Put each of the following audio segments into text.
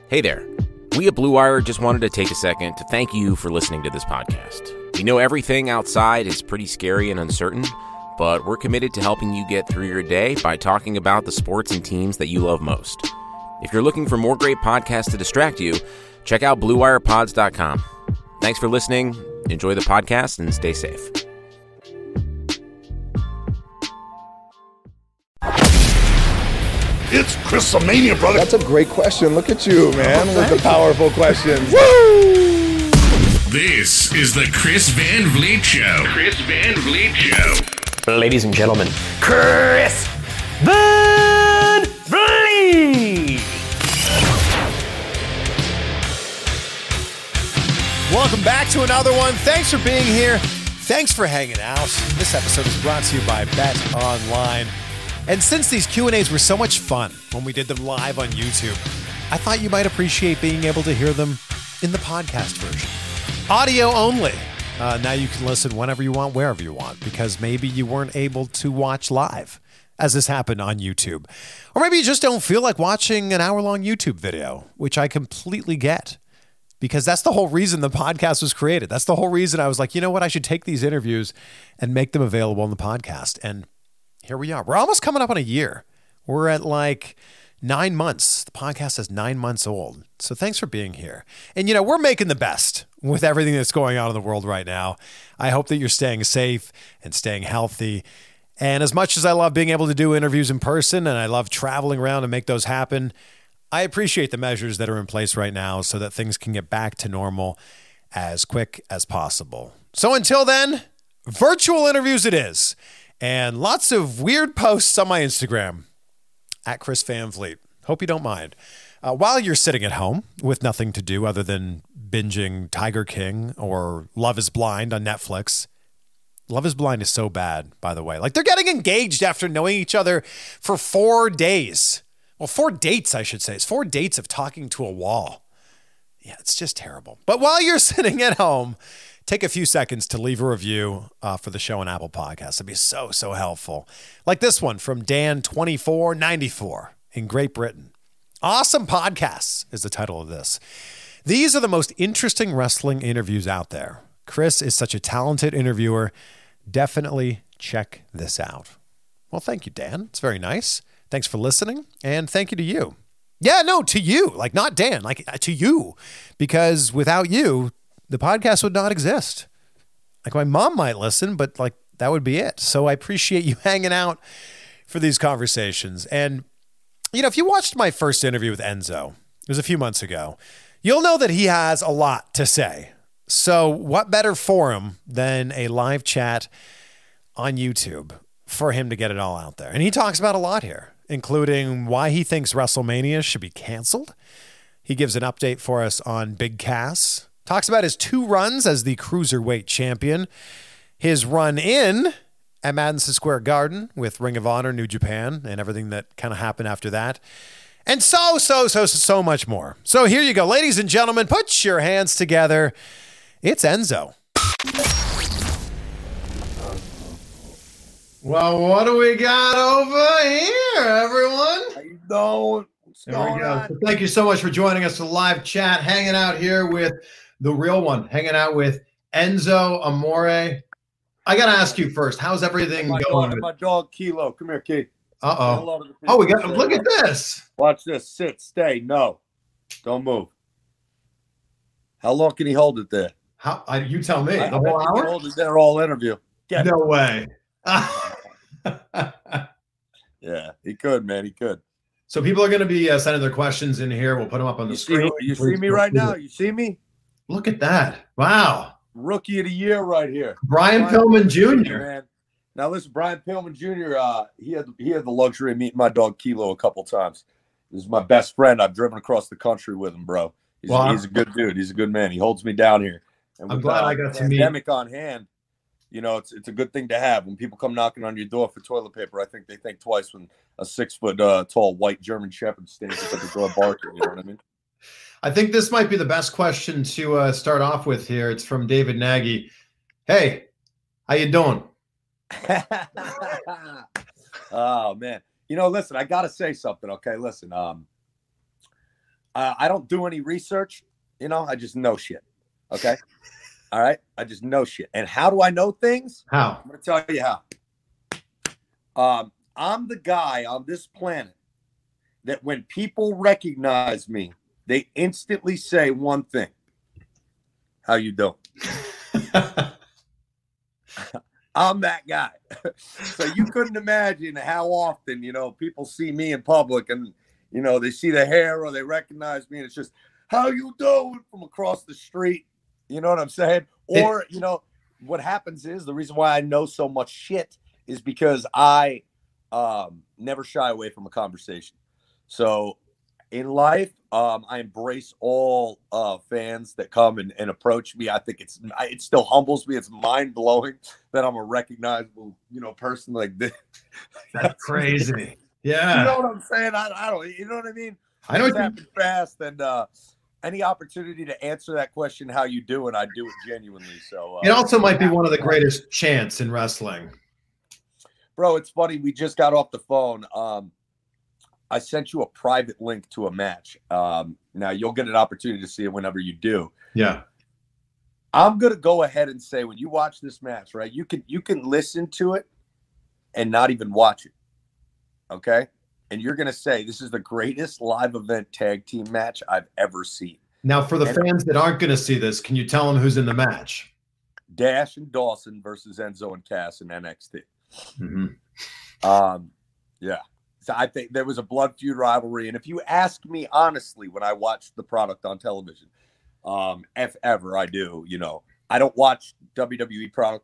Hey there. We at Blue Wire just wanted to take a second to thank you for listening to this podcast. We know everything outside is pretty scary and uncertain, but we're committed to helping you get through your day by talking about the sports and teams that you love most. If you're looking for more great podcasts to distract you, check out BlueWirePods.com. Thanks for listening. Enjoy the podcast and stay safe. It's Chris-a-mania, brother. That's a great question. Look at you, man, with the powerful questions. Woo! This is the Chris Van Vliet Show. Chris Van Vliet Show. Ladies and gentlemen, Chris Van Vliet. Welcome back to another one. Thanks for being here. Thanks for hanging out. This episode is brought to you by Bet Online. And since these Q&As were so much fun when we did them live on YouTube, I thought you might appreciate being able to hear them in the podcast version. Audio only. Now you can listen whenever you want, wherever you want, because maybe you weren't able to watch live, as this happened on YouTube. Or maybe you just don't feel like watching an hour-long YouTube video, which I completely get, because that's the whole reason the podcast was created. That's the whole reason I was like, you know what, I should take these interviews and make them available on the podcast. And here we are. We're almost coming up on a year. We're at like 9 months. The podcast is 9 months old. So thanks for being here. And, you know, we're making the best with everything that's going on in the world right now. I hope that you're staying safe and staying healthy. And as much as I love being able to do interviews in person and I love traveling around and make those happen, I appreciate the measures that are in place right now so that things can get back to normal as quick as possible. So until then, virtual interviews it is. And lots of weird posts on my Instagram, at Chris Van Vliet. Hope you don't mind. While you're sitting at home with nothing to do other than binging Tiger King or Love is Blind on Netflix. Love is Blind is so bad, by the way. Like, they're getting engaged after knowing each other for 4 days. Well, 4 dates, I should say. It's 4 dates of talking to a wall. Yeah, it's just terrible. But while you're sitting at home, take a few seconds to leave a review for the show on Apple Podcasts. It'd be so helpful. Like this one from Dan2494 in Great Britain. Awesome podcasts is the title of this. These are the most interesting wrestling interviews out there. Chris is such a talented interviewer. Definitely check this out. Well, thank you, Dan. It's very nice. Thanks for listening. And thank you to you. Yeah, no, to you. Like, not Dan, like to you. Because without you, the podcast would not exist. Like, my mom might listen, but like that would be it. So I appreciate you hanging out for these conversations. And, you know, if you watched my first interview with Enzo, it was a few months ago, you'll know that he has a lot to say. So what better forum than a live chat on YouTube for him to get it all out there? And he talks about a lot here, including why he thinks WrestleMania should be canceled. He gives an update for us on Big Cass. Talks about his 2 runs as the Cruiserweight champion, his run in at Madison Square Garden with Ring of Honor, New Japan, and everything that kind of happened after that, and so much more. So here you go. Ladies and gentlemen, put your hands together. It's Enzo. Well, what do we got over here, everyone? How you doing? What's going on? So thank you so much for joining us for the live chat, hanging out here with the real one, hanging out with Enzo Amore. I got to ask you first, how's everything going? My dog, Kilo. Come here, Key. Uh-oh. Oh, we got, look at this. Watch this. Sit, stay. No. Don't move. How long can he hold it there? You tell me. The whole hour? Hold it there all interview. No way. Yeah, he could, man. He could. So people are going to be sending their questions in here. We'll put them up on the screen. You see me right now? You see me? Look at that. Wow. Rookie of the year right here. Brian Pillman Jr. Man. Now listen, Brian Pillman Jr., he had the luxury of meeting my dog Kilo a couple times. This is my best friend. I've driven across the country with him, bro. He's a good dude. He's a good man. He holds me down here. And I'm glad I got to meet. Pandemic on hand, you know, it's a good thing to have. When people come knocking on your door for toilet paper, I think they think twice when a 6 foot tall white German Shepherd stands at the door barking. You know what I mean? I think this might be the best question to start off with here. It's from David Nagy. Hey, how you doing? Oh man, you know, listen, I gotta say something. Okay, listen. I don't do any research. I just know shit. Okay. All right. I just know shit. And how do I know things? How? I'm going to tell you how. I'm the guy on this planet that when people recognize me, they instantly say one thing. How you doing? I'm that guy. So you couldn't imagine how often, people see me in public and, they see the hair or they recognize me and it's just, how you doing from across the street? You know what I'm saying? Or, what happens is the reason why I know so much shit is because I never shy away from a conversation. So in life, I embrace all fans that come and approach me. I think it still humbles me. It's mind blowing that I'm a recognizable, person like this. That's crazy. Yeah. You know what I'm saying? I don't. You know what I mean? I know it's happened fast, and any opportunity to answer that question, how you doing, I do it genuinely. So it also might be one of the greatest chants in wrestling. Bro, it's funny. We just got off the phone. I sent you a private link to a match. Now you'll get an opportunity to see it whenever you do. Yeah. I'm gonna go ahead and say when you watch this match, right? You can listen to it and not even watch it. Okay? And you're gonna say this is the greatest live event tag team match I've ever seen. Now, for the fans that aren't gonna see this, can you tell them who's in the match? Dash and Dawson versus Enzo and Cass in NXT. Mm-hmm. Yeah. So I think there was a blood feud rivalry. And if you ask me honestly, when I watched the product on television, if ever I do, I don't watch WWE product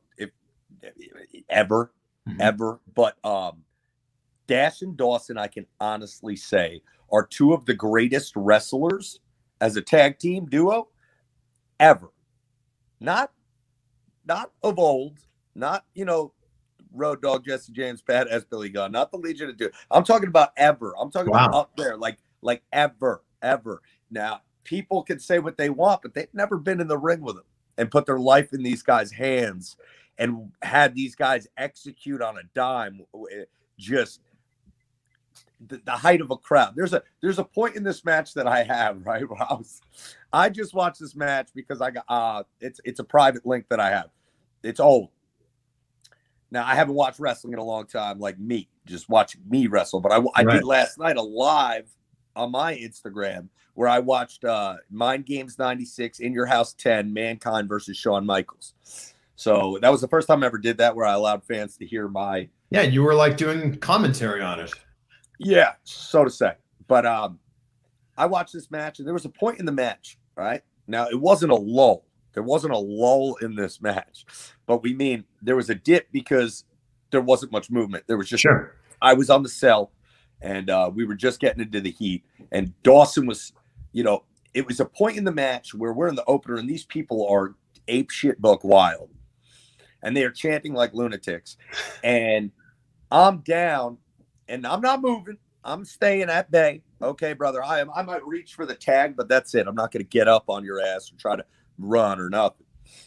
ever. But Dash and Dawson, I can honestly say, are two of the greatest wrestlers as a tag team duo ever. Not of old, not, Road Dogg, Jesse James, Badass Billy Gunn, not the Legion of Doom. I'm talking about ever. I'm talking about up there, like ever. Now, people can say what they want, but they've never been in the ring with them and put their life in these guys' hands and had these guys execute on a dime. Just the height of a crowd. There's a point in this match that I have, right? Where I just watched this match because I got it's a private link that I have. It's old. Now, I haven't watched wrestling in a long time, like me, just watching me wrestle. But I did last night a live on my Instagram where I watched Mind Games 96, In Your House 10, Mankind versus Shawn Michaels. So that was the first time I ever did that where I allowed fans to hear my... Yeah, you were like doing commentary on it. Yeah, so to say. But I watched this match, and there was a point in the match, right? Now, it wasn't a lull. There wasn't a lull in this match, but there was a dip because there wasn't much movement. There was just, I was on the cell and we were just getting into the heat and Dawson was, it was a point in the match where we're in the opener and these people are ape shit buck wild and they are chanting like lunatics and I'm down and I'm not moving. I'm staying at bay. Okay, brother. I might reach for the tag, but that's it. I'm not going to get up on your ass and try to run or nothing.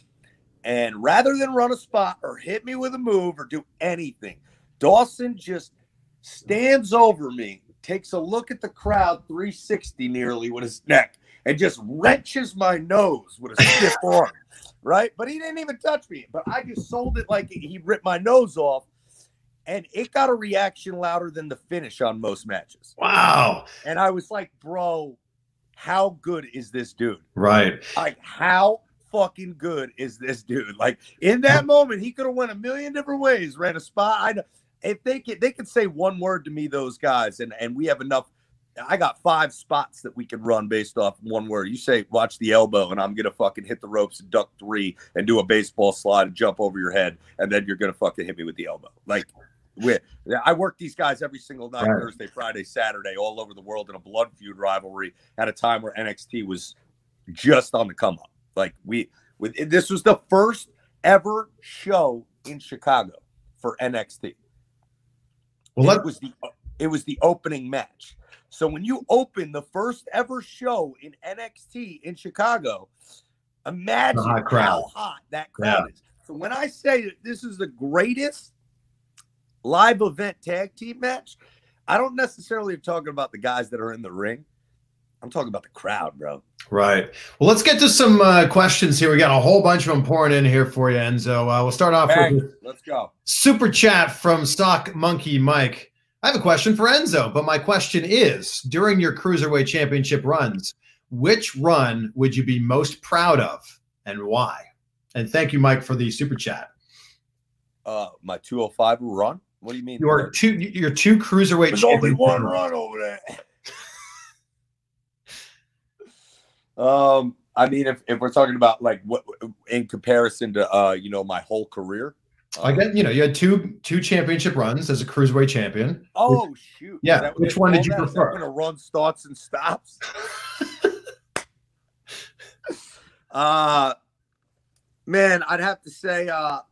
And rather than run a spot or hit me with a move or do anything, Dawson just stands over me, takes a look at the crowd 360 nearly with his neck and just wrenches my nose with a stiff arm, right? But he didn't even touch me. But I just sold it like he ripped my nose off. And it got a reaction louder than the finish on most matches. Wow. And I was like, bro, how good is this dude? Right. Like, how fucking good is this dude? Like, in that moment, he could have went a million different ways, ran a spot. I know if they could say one word to me, those guys, and we have enough. I got 5 spots that we can run based off one word. You say, watch the elbow, and I'm going to fucking hit the ropes and duck 3 and do a baseball slide and jump over your head, and then you're going to fucking hit me with the elbow. Like, I work these guys every single night, right. Thursday, Friday, Saturday, all over the world in a blood feud rivalry at a time where NXT was just on the come up. Like this was the first ever show in Chicago for NXT. Well, it was the opening match. So when you open the first ever show in NXT in Chicago, imagine how hot that crowd is. So when I say that this is the greatest live event tag team match, I don't necessarily am talking about the guys that are in the ring. I'm talking about the crowd, bro. Right. Well, let's get to some questions here. We got a whole bunch of them pouring in here for you, Enzo. We'll start off with let's go. Super chat from Sock Monkey Mike. I have a question for Enzo, but my question is, during your Cruiserweight Championship runs, which run would you be most proud of and why? And thank you, Mike, for the super chat. My 205 run? What do you mean? Your two Cruiserweight There's only one run over there. I mean, if we're talking about like what in comparison to my whole career. I get, you had two championship runs as a Cruiserweight champion. Oh, shoot. Yeah. Which one did you prefer? Going to run starts and stops. Man, I'd have to say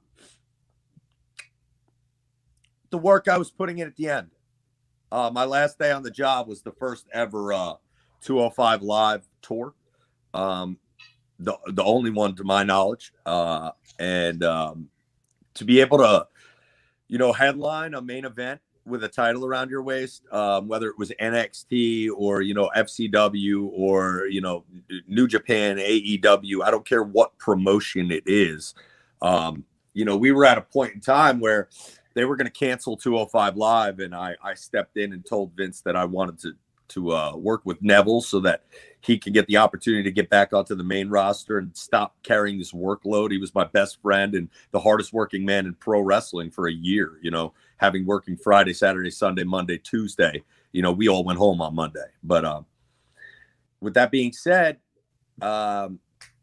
the work I was putting in at the end. My last day on the job was the first ever 205 Live tour. The only one to my knowledge. And to be able to, headline a main event with a title around your waist, whether it was NXT or, FCW or, New Japan, AEW, I don't care what promotion it is. We were at a point in time where they were going to cancel 205 Live, and I stepped in and told Vince that I wanted to work with Neville so that he could get the opportunity to get back onto the main roster and stop carrying this workload. He was my best friend and the hardest working man in pro wrestling for a year, having working Friday, Saturday, Sunday, Monday, Tuesday. We all went home on Monday. But with that being said, the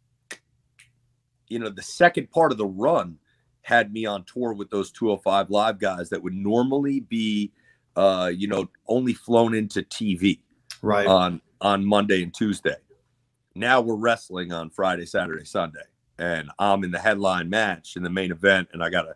second part of the run had me on tour with those 205 Live guys that would normally be only flown into TV right on Monday and Tuesday. Now we're wrestling on Friday, Saturday, Sunday, and I'm in the headline match in the main event, and I got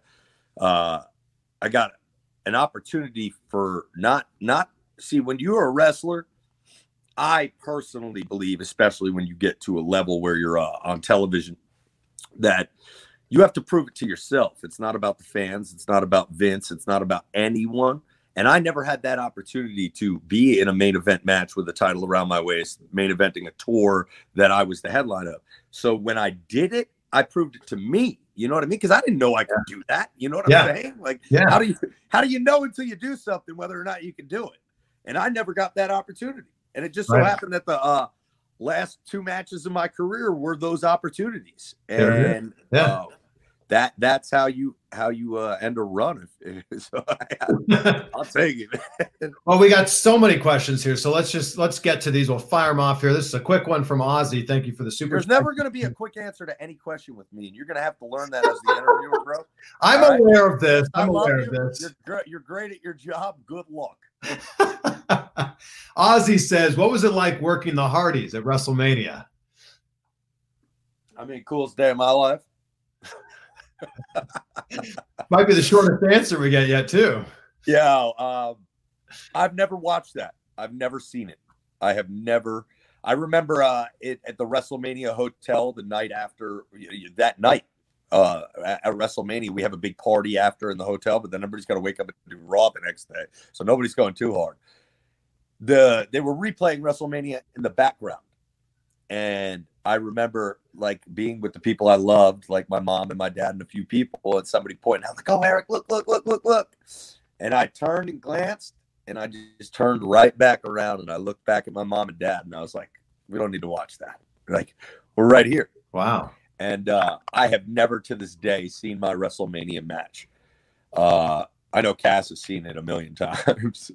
an opportunity for not see, when you're a wrestler, I personally believe, especially when you get to a level where you're on television, that you have to prove it to yourself. It's not about the fans. It's not about Vince. It's not about anyone. And I never had that opportunity to be in a main event match with a title around my waist, main eventing a tour that I was the headline of. So when I did it, I proved it to me. You know what I mean? Because I didn't know I could do that. You know what I'm saying? Like, how do you know until you do something whether or not you can do it? And I never got that opportunity. And it just so happened that the last two matches of my career were those opportunities. And that's how you end a run. So I'll take it. Well, we got so many questions here, so let's get to these. We'll fire them off here. This is a quick one from Ozzy. Thank you for the super. There's never going to be a quick answer to any question with me, and you're going to have to learn that as the interviewer, bro. I'm aware of this. I'm aware of this. You're great at your job. Good luck. Ozzy says, "What was it like working the Hardys at WrestleMania?" I mean, coolest day of my life. Might be the shortest answer we get yet, too. Yeah, I've never watched that. I've never seen it. I remember it at the WrestleMania hotel the night after that night. At WrestleMania, we have a big party after in the hotel, but then everybody's got to wake up and do Raw the next day, so nobody's going too hard. They were replaying WrestleMania in the background, and I remember like being with the people I loved, like my mom and my dad and a few people, and somebody pointing out like, "Oh, Eric, look." And I turned and glanced, and I just turned right back around, and I looked back at my mom and dad, and I was like, "We don't need to watch that. Like, we're right here." Wow. And I have never to this day seen my WrestleMania match. I know Cass has seen it a million times.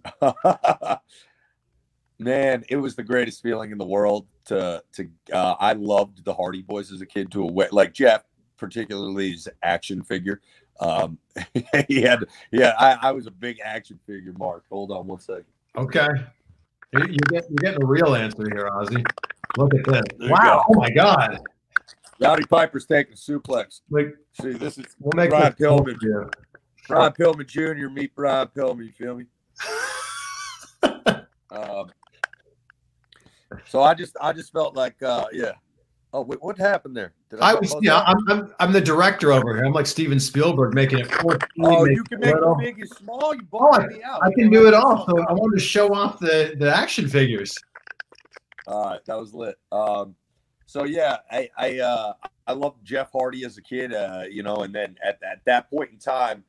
Man, it was the greatest feeling in the world I loved the Hardy Boys as a kid to a way, like Jeff, particularly his action figure. I was a big action figure, Mark. Hold on one second. Okay. You're getting a real answer here, Ozzy. Look at this. Wow. Oh my God. Rowdy Piper's taking a suplex. See, this is Brian Pillman. Brian Pillman Jr. Meet Brian Pillman. You feel me? So I just felt like, yeah. Oh, wait, what happened there? I'm the director over here. I'm like Steven Spielberg making it 14. Oh, you can make it big and small. You bought me out. I can do it all. So I wanted to show off the action figures. That was lit. So yeah, I loved Jeff Hardy as a kid, you know, and then at that point in time,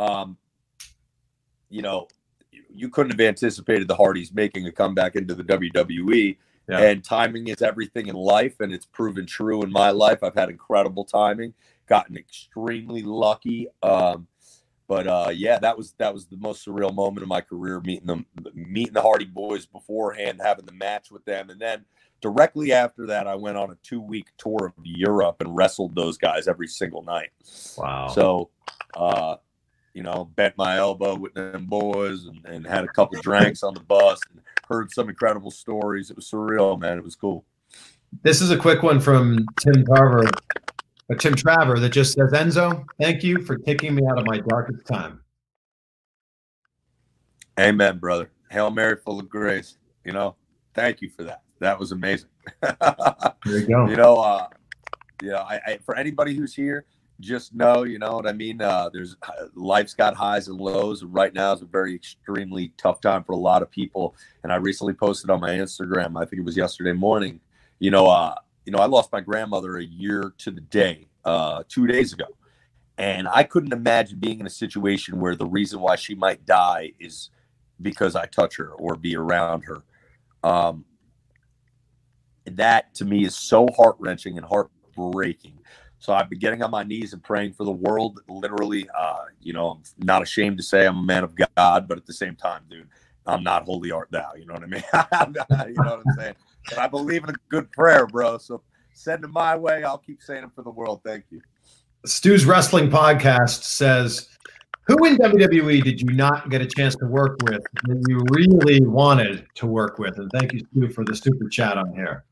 you know, you couldn't have anticipated the Hardys making a comeback into the WWE. Yeah. And timing is everything in life, and it's proven true in my life. I've had incredible timing, gotten extremely lucky. Yeah, that was the most surreal moment of my career, meeting the Hardy Boys beforehand, having the match with them, and then directly after that, I went on a 2-week tour of Europe and wrestled those guys every single night. Wow. So, you know, bent my elbow with them boys and had a couple drinks on the bus and heard some incredible stories. It was surreal, man. It was cool. This is a quick one from Tim Traver that just says, Enzo, thank you for taking me out of my darkest time. Amen, brother. Hail Mary, full of grace. You know, thank you for that. That was amazing. There you go. You know, I for anybody who's here, just know, you know what I mean? There's life's got highs and lows. Right now is a very extremely tough time for a lot of people. And I recently posted on my Instagram, I think it was yesterday morning, you know, I lost my grandmother a year to the day, 2 days ago. And I couldn't imagine being in a situation where the reason why she might die is because I touch her or be around her. That to me is so heart-wrenching and heartbreaking. So I've been getting on my knees and praying for the world. Literally, you know, I'm not ashamed to say I'm a man of God, but at the same time, dude, I'm not holy art thou. You know what I mean? You know what I'm saying? But I believe in a good prayer, bro. So send it my way. I'll keep saying it for the world. Thank you. Stu's Wrestling Podcast says, who in WWE did you not get a chance to work with that you really wanted to work with? And thank you, Stu, for the super chat on here.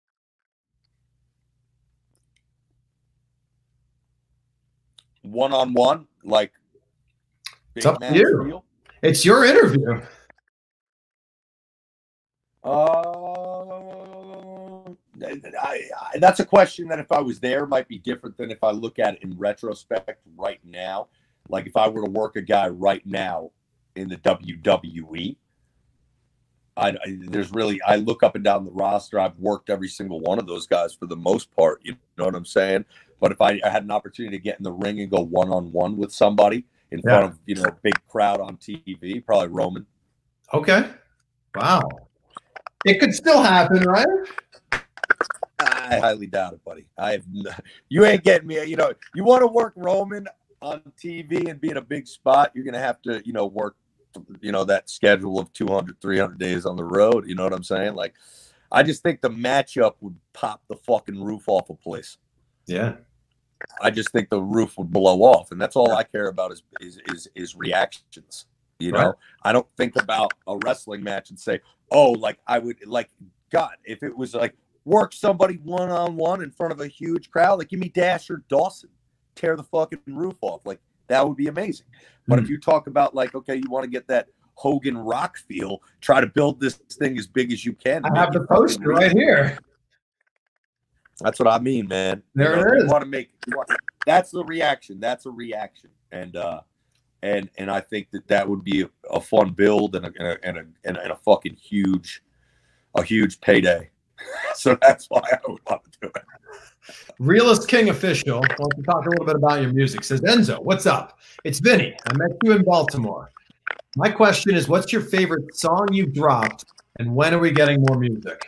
One-on-one, like it's up to you. Deal? It's your interview. That's a question that if I was there might be different than if I look at it in retrospect right now. Like if I were to work a guy right now in the WWE, I look up and down the roster. I've worked every single one of those guys for the most part. You know what I'm saying? But if I had an opportunity to get in the ring and go one-on-one with somebody in front of, you know, a big crowd on TV, probably Roman. Okay. Wow. It could still happen, right? I highly doubt it, buddy. You ain't getting me. You know, you want to work Roman on TV and be in a big spot, you're going to have to, you know, work, you know, that schedule of 200, 300 days on the road. You know what I'm saying? Like, I just think the matchup would pop the fucking roof off a place. Yeah. I just think the roof would blow off. And that's all I care about is reactions. You know, I don't think about a wrestling match and say, oh, like I would like, God, if it was like work somebody one-on-one in front of a huge crowd, like give me Dasher Dawson, tear the fucking roof off. Like that would be amazing. But if you talk about like, okay, you want to get that Hogan Rock feel, try to build this thing as big as you can. I have the poster right here. That's what I mean, man. There it is. You want to make that's the reaction. That's a reaction. And I think that would be a fun build and a fucking huge payday. So that's why I would want to do it. Realist King Official wants to talk a little bit about your music. Says, Enzo, what's up? It's Vinny. I met you in Baltimore. My question is, what's your favorite song you've dropped, and when are we getting more music?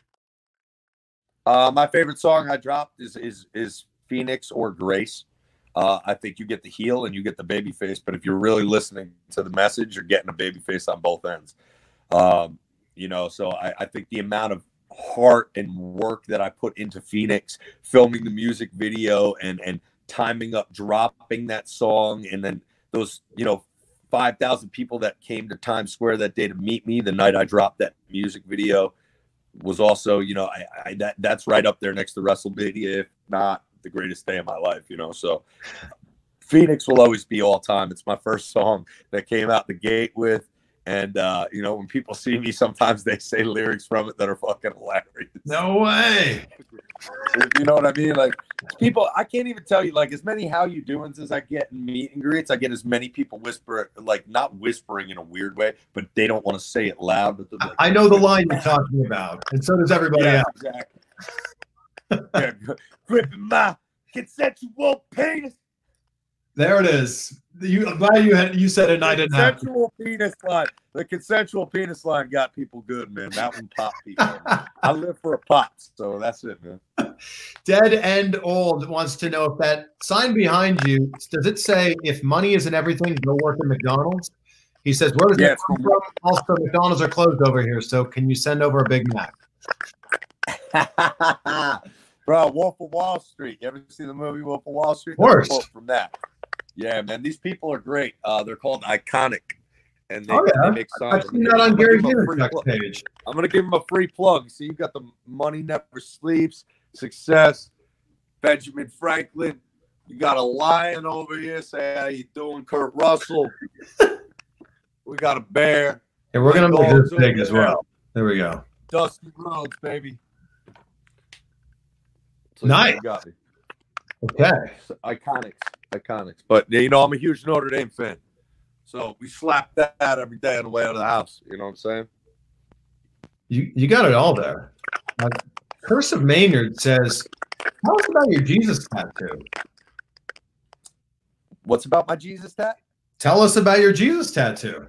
My favorite song I dropped is Phoenix or Grace. I think you get the heel and you get the baby face, but if you're really listening to the message, you're getting a baby face on both ends. You know, so I think the amount of heart and work that I put into Phoenix, filming the music video and timing up dropping that song, and then those, you know, 5,000 people that came to Times Square that day to meet me the night I dropped that music video was also, you know, that's right up there next to WrestleMania, if not the greatest day of my life, you know. So Phoenix will always be all time. It's my first song that came out the gate with. And, you know, when people see me, sometimes they say lyrics from it that are fucking hilarious. No way. You know what I mean? Like, People, I can't even tell you, like, as many how you doings as I get in meet and greets, I get as many people whisper, like, not whispering in a weird way, but they don't want to say it loud. But like, I know the line you're talking about, and so does everybody else. Exactly. Yeah, gripping my consensual penis. There it is. I'm glad you said it and I didn't have to. Consensual penis line. The consensual penis line got people good, man. That one popped people. I live for a pop, so that's it, man. Dead End Old wants to know if that sign behind you, does it say, if money isn't everything, go work at McDonald's? He says, where does that come from? Also, McDonald's are closed over here, so can you send over a Big Mac? Bro, Wolf of Wall Street. You ever see the movie Wolf of Wall Street? Of course. Quote from that. Yeah, man. These people are great. They're called Iconic. And they, they make signs. I've seen that on Gary Vaynerchuk's page. I'm going to give them a free plug. See, you got the Money Never Sleeps, Success, Benjamin Franklin. You got a lion over here. Say, how you doing, Kurt Russell? We got a bear. Yeah, we're going to make this big as well. There we go. Dusty Rhodes, baby. So nice. Got me. Okay. Iconics. But, you know, I'm a huge Notre Dame fan. So we slap that every day on the way out of the house. You know what I'm saying? You got it all there. Curse of Maynard says, tell us about your Jesus tattoo. What's about my Jesus tat? Tell us about your Jesus tattoo.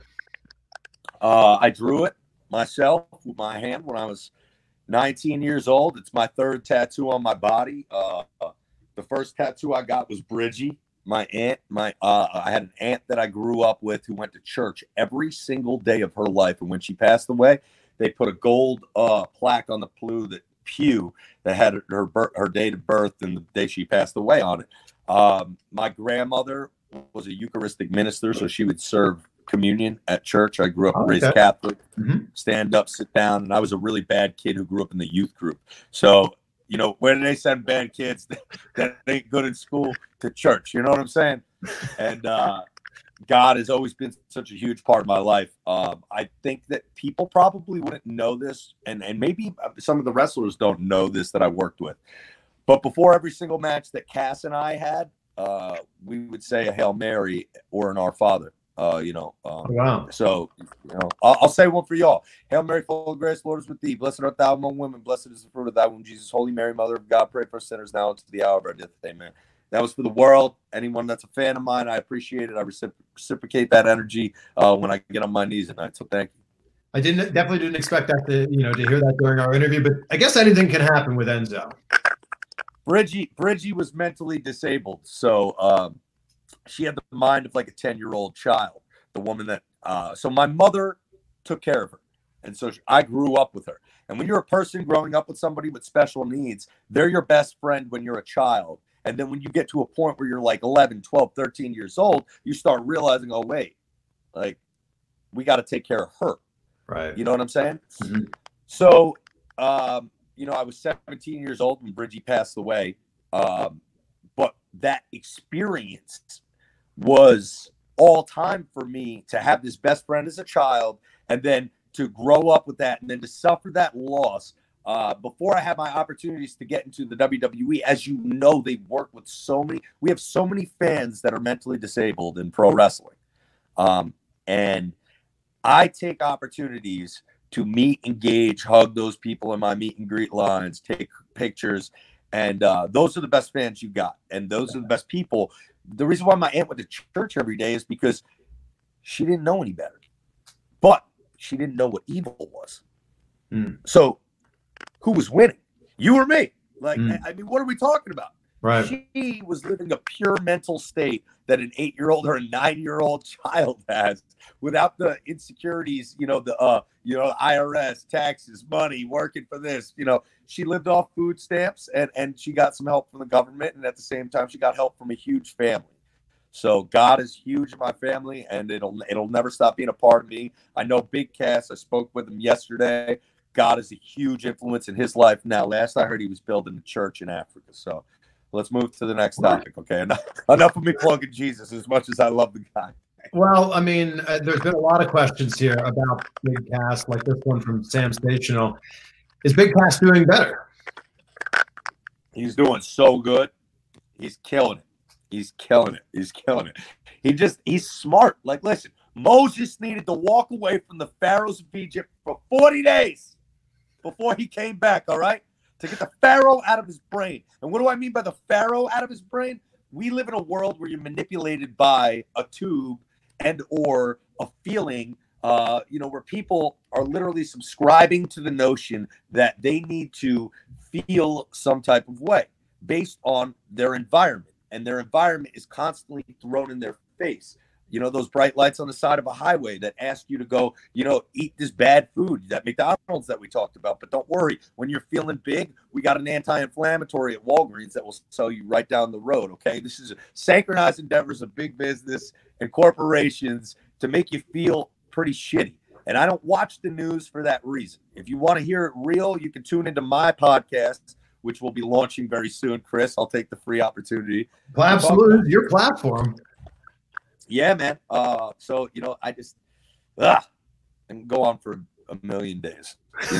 I drew it myself with my hand when I was 19 years old. It's my third tattoo on my body. The first tattoo I got was Bridgie. My aunt, I had an aunt that I grew up with who went to church every single day of her life. And when she passed away, they put a gold plaque on the pew that had her date of birth and the day she passed away on it. My grandmother was a Eucharistic minister, so she would serve communion at church. I grew up raised Catholic, stand up, sit down, and I was a really bad kid who grew up in the youth group. So, you know, where do they send bad kids that ain't good in school to church? You know what I'm saying? And God has always been such a huge part of my life. I think that people probably wouldn't know this, and maybe some of the wrestlers don't know this that I worked with. But before every single match that Cass and I had, we would say a Hail Mary or an Our Father. Wow. So, you know, I'll say one for y'all. Hail Mary, full of grace, Lord is with thee. Blessed art thou among women. Blessed is the fruit of thy womb, Jesus. Holy Mary, Mother of God, pray for us sinners now and to the hour of our death. Amen. That was for the world. Anyone that's a fan of mine, I appreciate it. I reciprocate that energy when I get on my knees at night. So thank you. I definitely didn't expect that to hear that during our interview, but I guess anything can happen with Enzo. Bridgie was mentally disabled, so she had the mind of like a 10-year-old child. The woman that so my mother took care of her, and so I grew up with her. And when you're a person growing up with somebody with special needs, they're your best friend when you're a child. And then when you get to a point where you're like 11, 12, 13 years old, you start realizing, oh wait, like we got to take care of her. Right. You know what I'm saying? Mm-hmm. So, I was 17 years old when Bridgie passed away. But that experience was all time for me to have this best friend as a child and then to grow up with that and then to suffer that loss. Before I had my opportunities to get into the WWE, as you know, they work with we have so many fans that are mentally disabled in pro wrestling. And I take opportunities to meet, engage, hug those people in my meet and greet lines, take pictures. And those are the best fans you got. And those are the best people. The reason why my aunt went to church every day is because she didn't know any better. But she didn't know what evil was. So who was winning? You or me? Like, I mean, what are we talking about? Right. She was living a pure mental state that an 8-year-old or a 9-year-old child has without the insecurities, the IRS, taxes, money, working for this. She lived off food stamps and she got some help from the government. And at the same time, she got help from a huge family. So God is huge in my family and it'll never stop being a part of me. I know Big Cass. I spoke with him yesterday. God is a huge influence in his life now. Last I heard, he was building a church in Africa. So let's move to the next topic, okay? Enough of me plugging Jesus as much as I love the guy. Well, I mean, there's been a lot of questions here about Big Cass, like this one from Sam Stational. Is Big Cass doing better? He's doing so good. He's killing it. He's killing it. He's killing it. He's smart. Like, listen, Moses needed to walk away from the pharaohs of Egypt for 40 days before he came back, all right? To get the pharaoh out of his brain. And what do I mean by the pharaoh out of his brain? We live in a world where you're manipulated by a tube and or a feeling, where people are literally subscribing to the notion that they need to feel some type of way based on their environment. And their environment is constantly thrown in their face. You know, those bright lights on the side of a highway that ask you to go, eat this bad food, that McDonald's that we talked about. But don't worry, when you're feeling big, we got an anti-inflammatory at Walgreens that will sell you right down the road, okay? This is synchronized endeavors of big business and corporations to make you feel pretty shitty. And I don't watch the news for that reason. If you want to hear it real, you can tune into my podcast, which will be launching very soon. Chris, I'll take the free opportunity. Absolutely. Your platform. Yeah, man. So, I just and go on for a million days,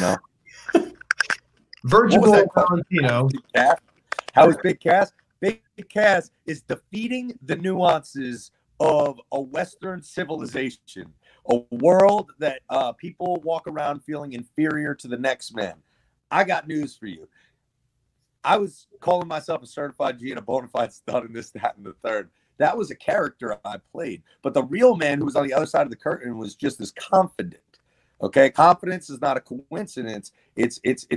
Virgil Valentino. How is Big Cass? Big Cass is defeating the nuances of a Western civilization, a world that people walk around feeling inferior to the next man. I got news for you. I was calling myself a certified G and a bona fide stud in this, that, and the third. That was a character I played. But the real man who was on the other side of the curtain was just as confident. Okay, confidence is not a coincidence. It's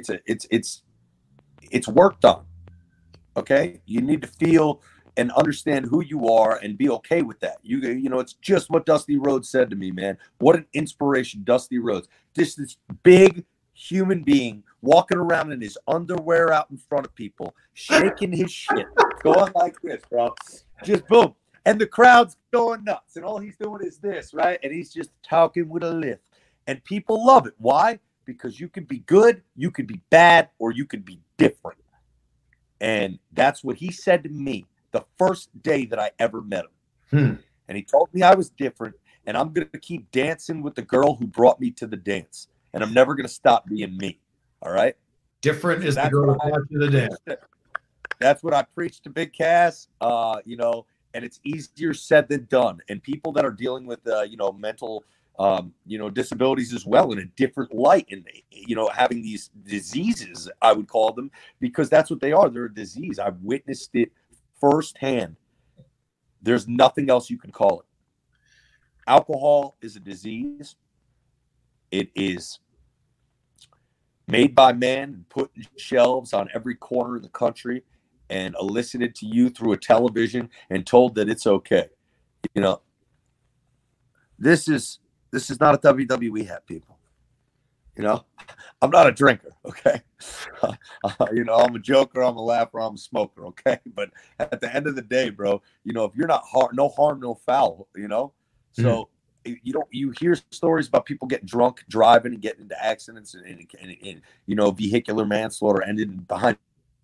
worked on. Okay, you need to feel and understand who you are and be okay with that. It's just what Dusty Rhodes said to me, man. What an inspiration, Dusty Rhodes. This big human being walking around in his underwear out in front of people, shaking his shit, going like this, bro. Just boom. And the crowd's going nuts. And all he's doing is this, right? And he's just talking with a lift. And people love it. Why? Because you can be good, you can be bad, or you can be different. And that's what he said to me the first day that I ever met him. And he told me I was different. And I'm going to keep dancing with the girl who brought me to the dance. And I'm never going to stop being me. All right? Different is the girl who brought you to the dance. That's what I preach to Big Cass, and it's easier said than done. And people that are dealing with, mental, disabilities as well in a different light and, having these diseases, I would call them, because that's what they are. They're a disease. I've witnessed it firsthand. There's nothing else you can call it. Alcohol is a disease. It is made by man and put in shelves on every corner of the country and elicited to you through a television and told that it's okay. This is not a WWE hat, people. I'm not a drinker, okay? I'm a joker, I'm a laugher, I'm a smoker, okay? But at the end of the day, bro, if you're not no harm, no foul, So you hear stories about people getting drunk, driving, and getting into accidents, and vehicular manslaughter ended behind.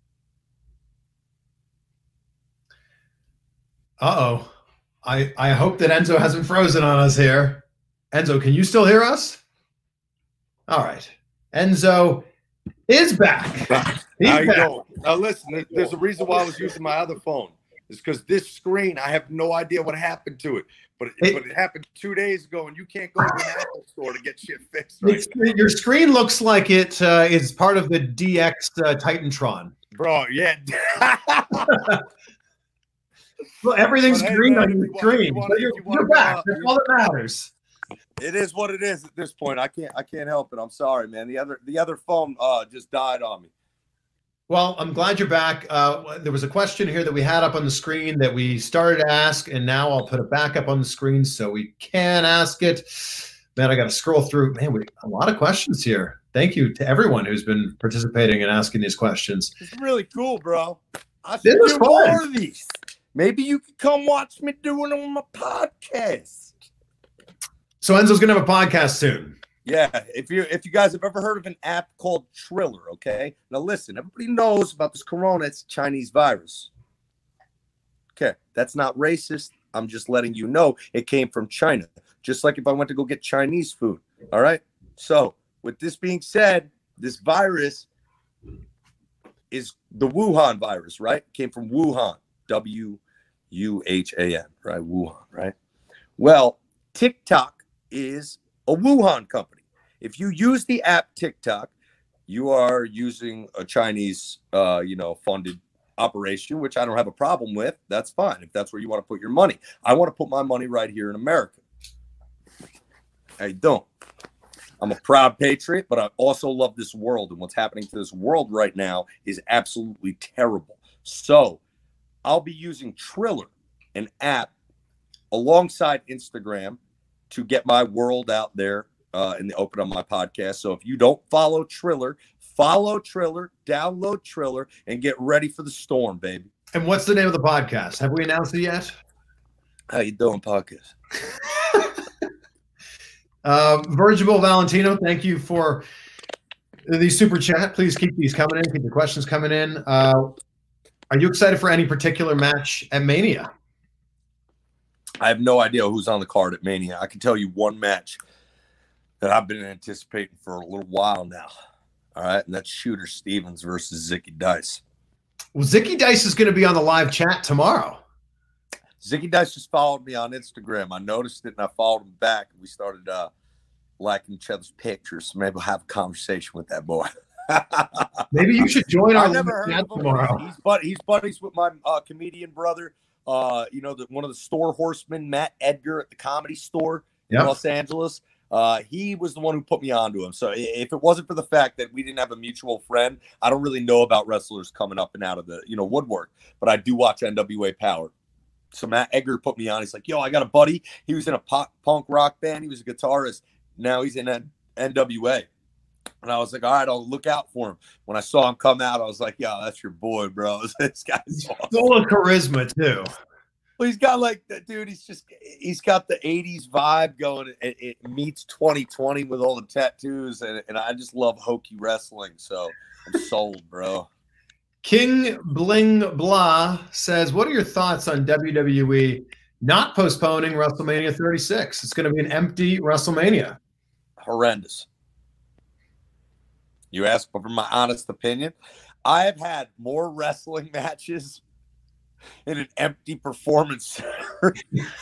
Uh-oh. I hope that Enzo hasn't frozen on us here. Enzo, can you still hear us? All right. Enzo is back. How you doing? Now listen, there's a reason why I was using my other phone. It's because this screen, I have no idea what happened to it. But it happened 2 days ago, and you can't go to an Apple store to get shit fixed. Right? Your screen looks like it is part of the DX Titantron. Bro, yeah. Well, everything's green on your screen. You're back. That's all that matters. It is what it is at this point. I can't help it. I'm sorry, man. The other phone just died on me. Well, I'm glad you're back. There was a question here that we had up on the screen that we started to ask, and now I'll put it back up on the screen so we can ask it. Man, I got to scroll through. Man, a lot of questions here. Thank you to everyone who's been participating and asking these questions. It's really cool, bro. I should do more of these. Maybe you could come watch me doing it on my podcast. So Enzo's going to have a podcast soon. Yeah, if you guys have ever heard of an app called Triller, okay? Now listen, everybody knows about this corona. It's a Chinese virus. Okay, that's not racist. I'm just letting you know it came from China. Just like if I went to go get Chinese food, all right? So with this being said, this virus is the Wuhan virus, right? It came from Wuhan, Wuhan, right? Wuhan, right? Well, TikTok is a Wuhan company. If you use the app TikTok, you are using a Chinese, funded operation, which I don't have a problem with. That's fine if that's where you want to put your money. I want to put my money right here in America. I don't. I'm a proud patriot, but I also love this world, and what's happening to this world right now is absolutely terrible. So I'll be using Triller, an app, alongside Instagram to get my world out there in the open on my podcast. So if you don't follow Triller, download Triller, and get ready for the storm, baby. And what's the name of the podcast? Have we announced it yet? How you doing, podcast? Virgil Valentino, thank you for the super chat. Please keep these coming in. Keep the questions coming in. Are you excited for any particular match at Mania? I have no idea who's on the card at Mania. I can tell you one match that I've been anticipating for a little while now. All right, and that's Shooter Stevens versus Zicky Dice. Well, Zicky Dice is going to be on the live chat tomorrow. Zicky Dice just followed me on Instagram. I noticed it, and I followed him back. We started liking each other's pictures. So maybe we'll have a conversation with that boy. Maybe you should join our live chat tomorrow. He's buddies with my comedian brother. One of the store horsemen, Matt Edgar, at the Comedy Store in Los Angeles. He was the one who put me onto him. So if it wasn't for the fact that we didn't have a mutual friend, I don't really know about wrestlers coming up and out of the woodwork. But I do watch NWA Power. So Matt Edgar put me on. He's like, yo, I got a buddy. He was in a punk rock band. He was a guitarist. Now he's in NWA. And I was like, all right, I'll look out for him. When I saw him come out, I was like, yo, that's your boy, bro. This guy's awesome. Full of charisma, too. Well, he's got he's got the 80s vibe going. It meets 2020 with all the tattoos. And I just love hokey wrestling. So I'm sold, bro. King Bling Blah says, what are your thoughts on WWE not postponing WrestleMania 36? It's going to be an empty WrestleMania. Horrendous. You asked for my honest opinion. I have had more wrestling matches in an empty performance center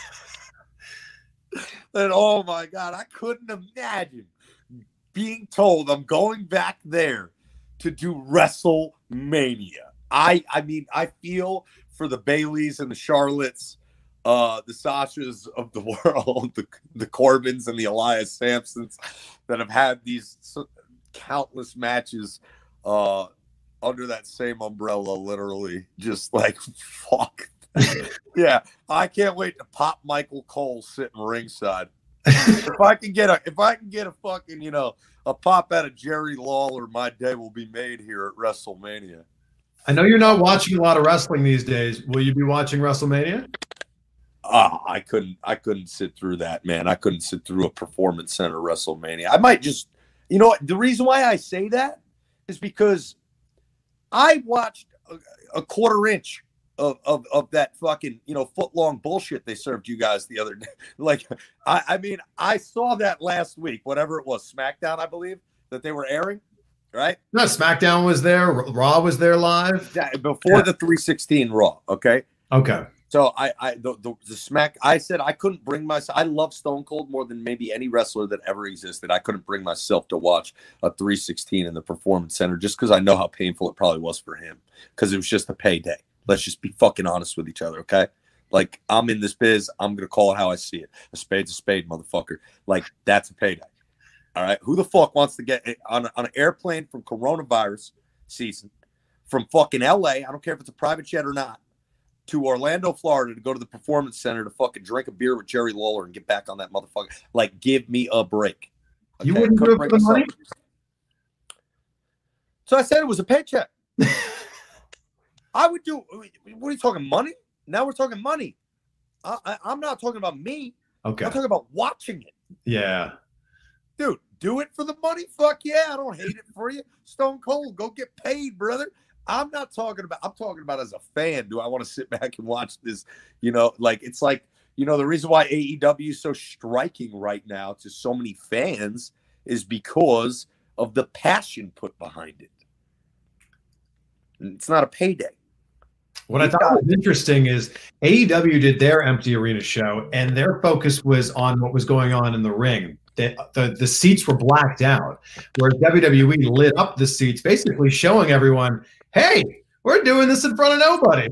than, oh my God, I couldn't imagine being told I'm going back there to do WrestleMania. I mean, I feel for the Baileys and the Charlottes, the Sashas of the world, the Corbins and the Elias Sampsons that have had these countless matches under that same umbrella, literally. Just like, fuck. Yeah, I can't wait to pop Michael Cole sitting ringside. If I can get a fucking, a pop out of Jerry Lawler, my day will be made here at WrestleMania. I know you're not watching a lot of wrestling these days. Will you be watching WrestleMania? I couldn't sit through that, man. I couldn't sit through a performance center WrestleMania. I might just, the reason why I say that is because I watched a quarter inch of that fucking, foot-long bullshit they served you guys the other day. Like, I saw that last week, whatever it was, SmackDown, I believe, that they were airing, right? No, SmackDown was there. Raw was there live. Yeah, before the 316 Raw, okay? Okay. So I said I couldn't bring myself. I love Stone Cold more than maybe any wrestler that ever existed. I couldn't bring myself to watch a 316 in the Performance Center just because I know how painful it probably was for him because it was just a payday. Let's just be fucking honest with each other, okay? Like, I'm in this biz. I'm going to call it how I see it. A spade's a spade, motherfucker. Like, that's a payday. All right? Who the fuck wants to get on an airplane from coronavirus season from fucking LA, I don't care if it's a private jet or not, to Orlando, Florida to go to the Performance Center to fucking drink a beer with Jerry Lawler and get back on that motherfucker? Like, give me a break. Okay? You wouldn't do it for the money? So I said it was a paycheck. I would do. What are you talking, money? Now we're talking money. I'm not talking about me. Okay. I'm talking about watching it. Yeah. Dude, do it for the money. Fuck yeah. I don't hate it for you. Stone Cold, go get paid, brother. I'm talking about as a fan. Do I want to sit back and watch this? It's like, the reason why AEW is so striking right now to so many fans is because of the passion put behind it. It's not a payday. What I thought was interesting is AEW did their empty arena show, and their focus was on what was going on in the ring. The seats were blacked out, whereas WWE lit up the seats, basically showing everyone, hey, we're doing this in front of nobody.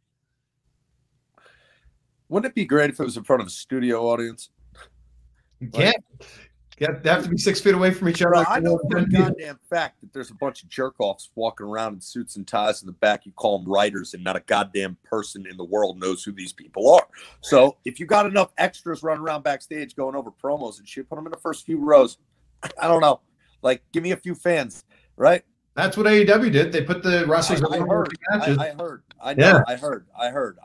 Wouldn't it be great if it was in front of a studio audience? You can't. They have to be 6 feet away from each other. Bro, I know for a goddamn fact that there's a bunch of jerk-offs walking around in suits and ties in the back. You call them writers, and not a goddamn person in the world knows who these people are. So if you got enough extras running around backstage going over promos and shit, put them in the first few rows. I don't know. Like, give me a few fans, right? That's what AEW did. They put the wrestlers in the matches. I heard. I know. Yeah. I heard.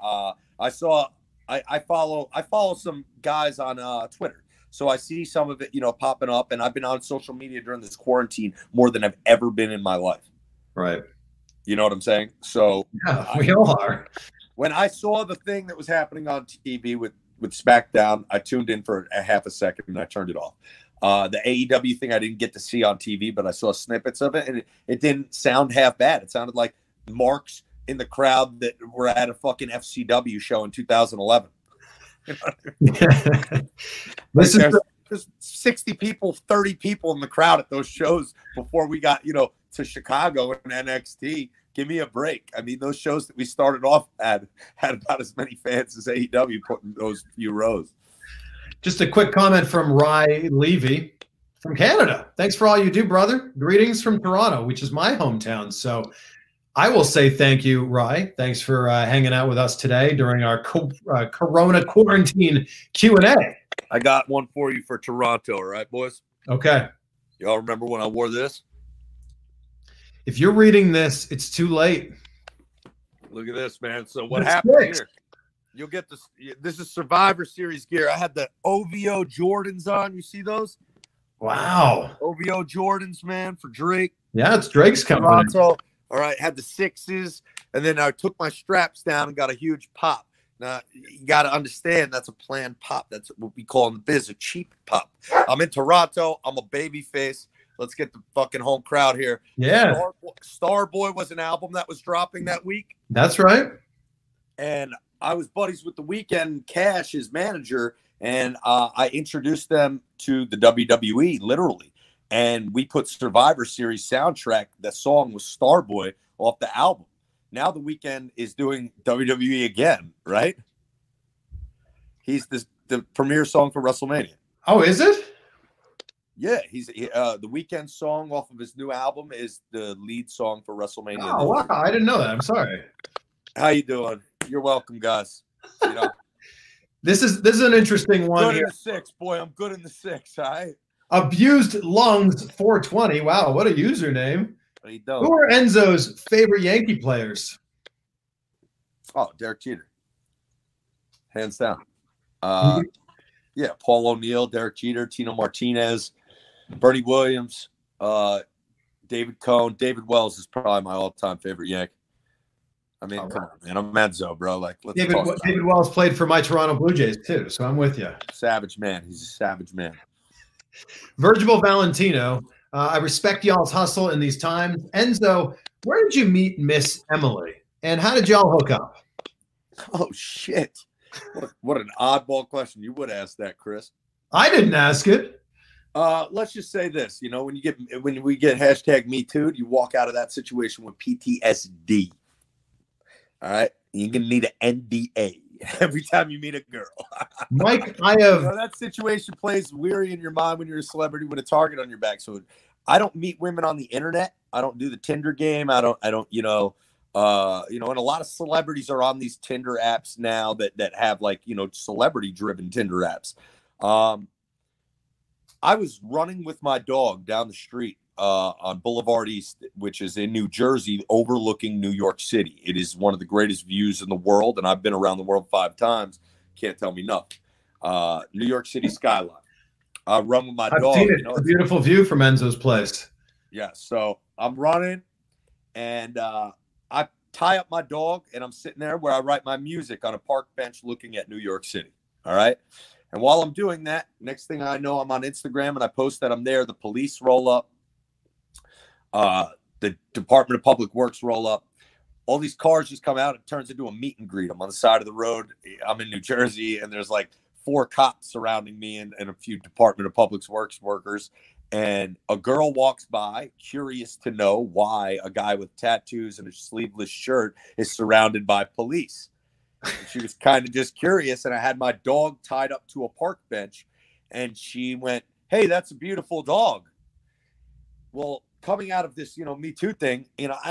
I follow some guys on Twitter. So I see some of it, popping up, and I've been on social media during this quarantine more than I've ever been in my life. Right. You know what I'm saying? So yeah, we all are. When I saw the thing that was happening on TV with SmackDown, I tuned in for a half a second and I turned it off. The AEW thing I didn't get to see on TV, but I saw snippets of it, and it didn't sound half bad. It sounded like marks in the crowd that were at a fucking FCW show in 2011. You know what I mean? There's 60 people, 30 people in the crowd at those shows before we got, to Chicago and NXT. Give me a break. I mean, those shows that we started off had about as many fans as AEW put in those few rows. Just a quick comment from Rye Levy from Canada. Thanks for all you do, brother. Greetings from Toronto, which is my hometown. So I will say thank you, Rye. Thanks for hanging out with us today during our Corona quarantine Q&A. I got one for you for Toronto, all right, boys? Okay. Y'all remember when I wore this? If you're reading this, it's too late. Look at this, man. So what happened here? You'll get this. This is Survivor Series gear. I had the OVO Jordans on. You see those? Wow. OVO Jordans, man, for Drake. Yeah, it's Drake's coming. Toronto. All right, had the 6s, and then I took my straps down and got a huge pop. Now, you got to understand that's a planned pop. That's what we call in the biz a cheap pop. I'm in Toronto. I'm a baby face. Let's get the fucking home crowd here. Yeah. Starboy was an album that was dropping that week. That's right. And I was buddies with The Weeknd, Cash, his manager, and I introduced them to the WWE, literally. And we put Survivor Series soundtrack. The song was Starboy off the album. Now The Weeknd is doing WWE again, right? He's the premier song for WrestleMania. Oh, is it? Yeah, The Weeknd song off of his new album is the lead song for WrestleMania. Oh, wow. I didn't know that. I'm sorry. How you doing? You're welcome, guys. This is an interesting one. Good in the 6, boy. I'm good in the 6, all right? Abused Lungs 420. Wow, what a username. Who are Enzo's favorite Yankee players? Oh, Derek Jeter. Hands down. Yeah, Paul O'Neill, Derek Jeter, Tino Martinez, Bernie Williams, David Cohn. David Wells is probably my all-time favorite Yank. I mean, come on, man. I'm Enzo, bro. Like, David Wells played for my Toronto Blue Jays, too, so I'm with you. Savage man. He's a savage man. Virgil Valentino. I respect y'all's hustle in these times. Enzo, where did you meet Miss Emily? And how did y'all hook up? Oh, shit. What an oddball question. You would ask that, Chris. I didn't ask it. Let's just say this. You know, when we get #MeToo, you walk out of that situation with PTSD. All right? You're going to need an NDA every time you meet a girl. Mike, I have... that situation plays weary in your mind when you're a celebrity with a target on your back. So I don't meet women on the internet. I don't do the Tinder game. I don't, and a lot of celebrities are on these Tinder apps now that have celebrity driven Tinder apps. I was running with my dog down the street on Boulevard East, which is in New Jersey, overlooking New York City. It is one of the greatest views in the world, and I've been around the world 5 times. Can't tell me nothing. New York City skyline. I run with my dog. Seen it. It's a beautiful view from Enzo's place. Yeah, so I'm running, and I tie up my dog, and I'm sitting there where I write my music on a park bench looking at New York City. All right? And while I'm doing that, next thing I know, I'm on Instagram, and I post that I'm there. The police roll up. The Department of Public Works roll up. all these cars just come out. It turns into a meet and greet. I'm on the side of the road. I'm in New Jersey, and there's like 4 cops surrounding me and a few Department of Public Works workers. And a girl walks by, curious to know why a guy with tattoos and a sleeveless shirt is surrounded by police. And she was kind of just curious, and I had my dog tied up to a park bench, and she went, "Hey, that's a beautiful dog." Well, coming out of this, Me Too thing,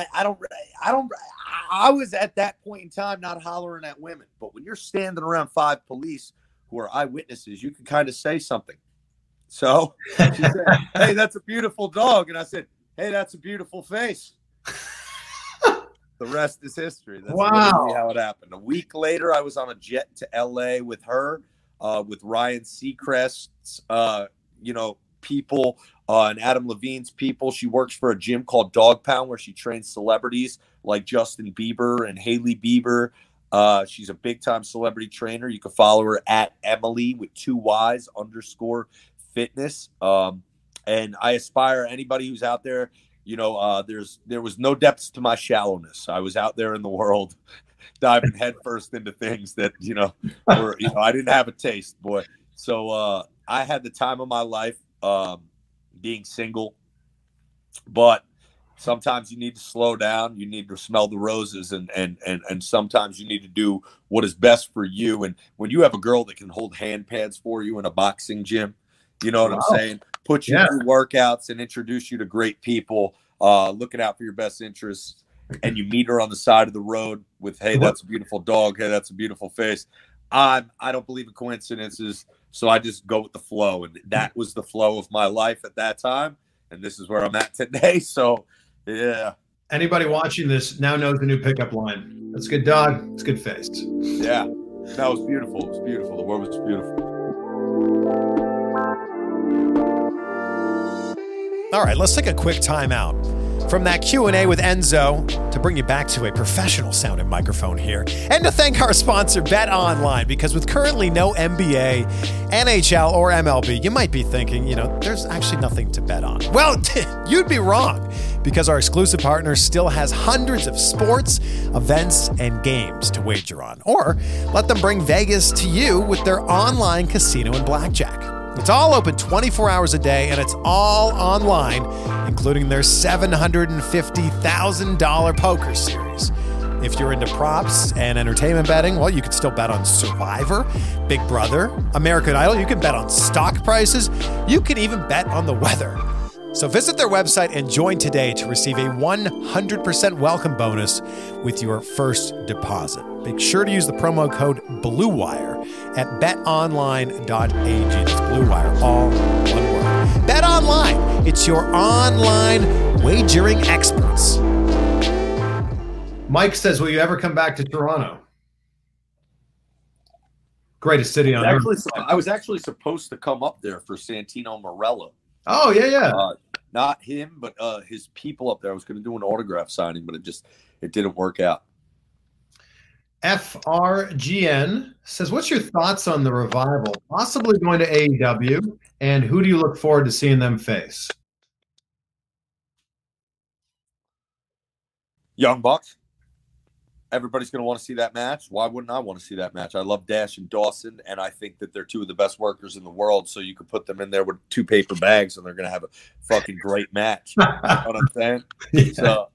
I was at that point in time not hollering at women, but when you're standing around 5 police who are eyewitnesses, you can kind of say something. So she said, "Hey, that's a beautiful dog." And I said, "Hey, that's a beautiful face." The rest is history. That's literally how it happened. A week later, I was on a jet to LA with her, with Ryan Seacrest's, people, and Adam Levine's people. She works for a gym called Dog Pound, where she trains celebrities like Justin Bieber and Hailey Bieber. She's a big time celebrity trainer. You can follow her at Emily with 2 Y's _fitness. And I aspire anybody who's out there, there was no depths to my shallowness. I was out there in the world diving headfirst into things that, I didn't have a taste, boy. So I had the time of my life being single, but sometimes you need to slow down. You need to smell the roses, and sometimes you need to do what is best for you. And when you have a girl that can hold hand pads for you in a boxing gym, you know what I'm saying? Put you through workouts and introduce you to great people, looking out for your best interests, and you meet her on the side of the road with, "Hey, that's a beautiful dog. Hey, that's a beautiful face." I don't believe in coincidences, so I just go with the flow, and that was the flow of my life at that time, and this is where I'm at today. So, yeah. Anybody watching this now knows the new pickup line. That's a good dog. It's a good face. Yeah, that was beautiful. It was beautiful. The word was beautiful. All right, let's take a quick time out from that Q&A with Enzo to bring you back to a professional sounding microphone here, and to thank our sponsor, Bet Online, because with currently no NBA, NHL, or MLB, you might be thinking, there's actually nothing to bet on. Well, you'd be wrong, because our exclusive partner still has hundreds of sports, events, and games to wager on. Or let them bring Vegas to you with their online casino and blackjack. It's all open 24 hours a day, and it's all online, including their $750,000 poker series. If you're into props and entertainment betting, well, you can still bet on Survivor, Big Brother, American Idol. You can bet on stock prices. You can even bet on the weather. So visit their website and join today to receive a 100% welcome bonus with your first deposit. Make sure to use the promo code BLUEWIRE at betonline.ag. That's BLUEWIRE, all one word. Bet Online. It's your online wagering experts. Mike says, will you ever come back to Toronto? Greatest city on earth. I was actually supposed to come up there for Santino Marella. Oh, yeah. Not him, but his people up there. I was going to do an autograph signing, but it didn't work out. FRGN says, what's your thoughts on the Revival possibly going to AEW, and who do you look forward to seeing them face? Young Bucks. Everybody's going to want to see that match. Why wouldn't I want to see that match? I love Dash and Dawson, and I think that they're 2 of the best workers in the world, so you could put them in there with 2 paper bags, and they're going to have a fucking great match. You know what I'm saying? Yeah. So,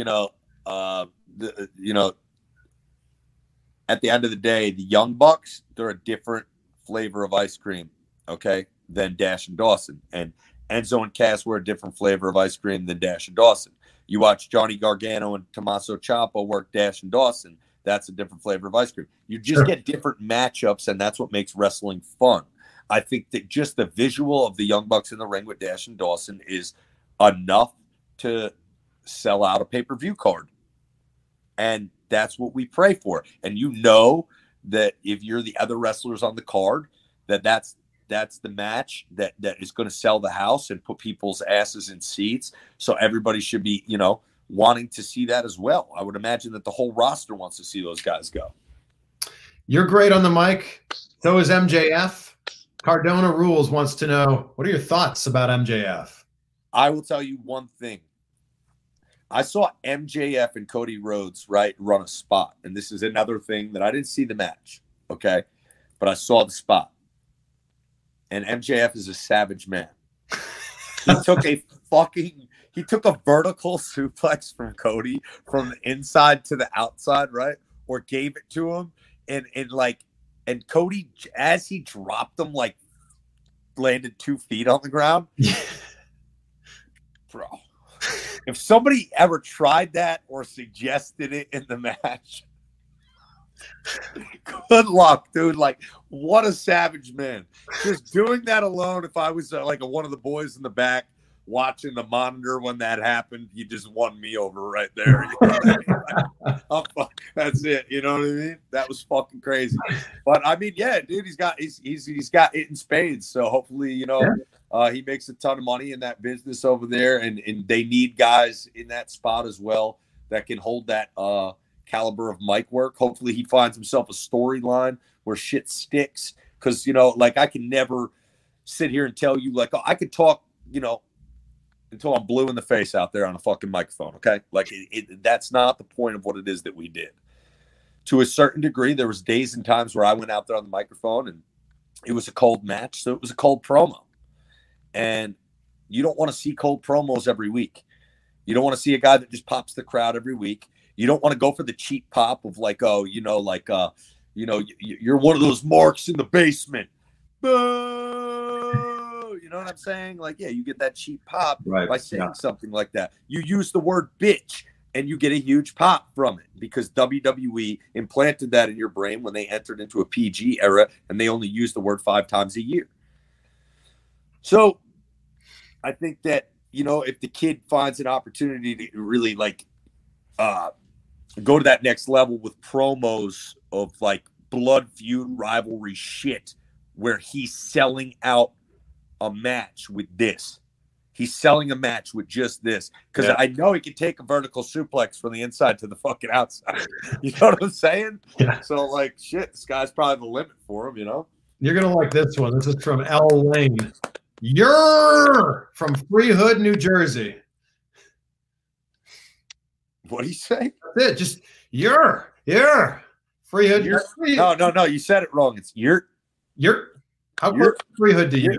at the end of the day, the Young Bucks, they're a different flavor of ice cream, okay, than Dash and Dawson. And Enzo and Cass were a different flavor of ice cream than Dash and Dawson. You watch Johnny Gargano and Tommaso Ciampa work Dash and Dawson. That's a different flavor of ice cream. You just get different matchups, and that's what makes wrestling fun. I think that just the visual of the Young Bucks in the ring with Dash and Dawson is enough to sell out a pay-per-view card. And that's what we pray for. And that if you're the other wrestlers on the card, that's the match that is going to sell the house and put people's asses in seats. So everybody should be, wanting to see that as well. I would imagine that the whole roster wants to see those guys go. You're great on the mic. So is MJF. Cardona Rules wants to know, what are your thoughts about MJF? I will tell you one thing. I saw MJF and Cody Rhodes, right, run a spot. And this is another thing that I didn't see the match, okay? But I saw the spot. And MJF is a savage man. He took a vertical suplex from Cody from the inside to the outside, right? Or gave it to him. And Cody, as he dropped him, like, landed 2 feet on the ground. Bro. If somebody ever tried that or suggested it in the match, good luck, dude. Like, what a savage man. Just doing that alone, if I was one of the boys in the back watching the monitor when that happened, you just won me over right there. You know what I mean? That's it. You know what I mean? That was fucking crazy. But I mean, yeah, dude, he's got it in spades. So hopefully, you know, he makes a ton of money in that business over there, and they need guys in that spot as well that can hold that caliber of mic work. Hopefully he finds himself a storyline where shit sticks, because, you know, like, I can never sit here and tell you, like, oh, I could talk, you know, until I'm blue in the face out there on a fucking microphone, okay? Like, that's not the point of what it is that we did. To a certain degree, there was days and times where I went out there on the microphone and it was a cold match, so it was a cold promo. And you don't want to see cold promos every week. You don't want to see a guy that just pops the crowd every week. You don't want to go for the cheap pop of, like, oh, you know, like, you know, you're one of those marks in the basement. You know what I'm saying? Like, yeah, you get that cheap pop by saying something like that. You use the word bitch and you get a huge pop from it, because WWE implanted that in your brain when they entered into a PG era and they only used the word 5 times a year. So I think that, you know, if the kid finds an opportunity to really, like, go to that next level with promos of, like, blood feud rivalry shit, where he's selling out a match with this. He's selling a match with just this. Because I know he can take a vertical suplex from the inside to the fucking outside. You know what I'm saying? Yeah. So, like, shit, this guy's probably the limit for him, you know? You're going to like this one. This is from L. Lane. You're from Freehood, New Jersey. What do you say? That's it. Just you're Freehood. No. You said it wrong. It's you're. How close Freehood to you?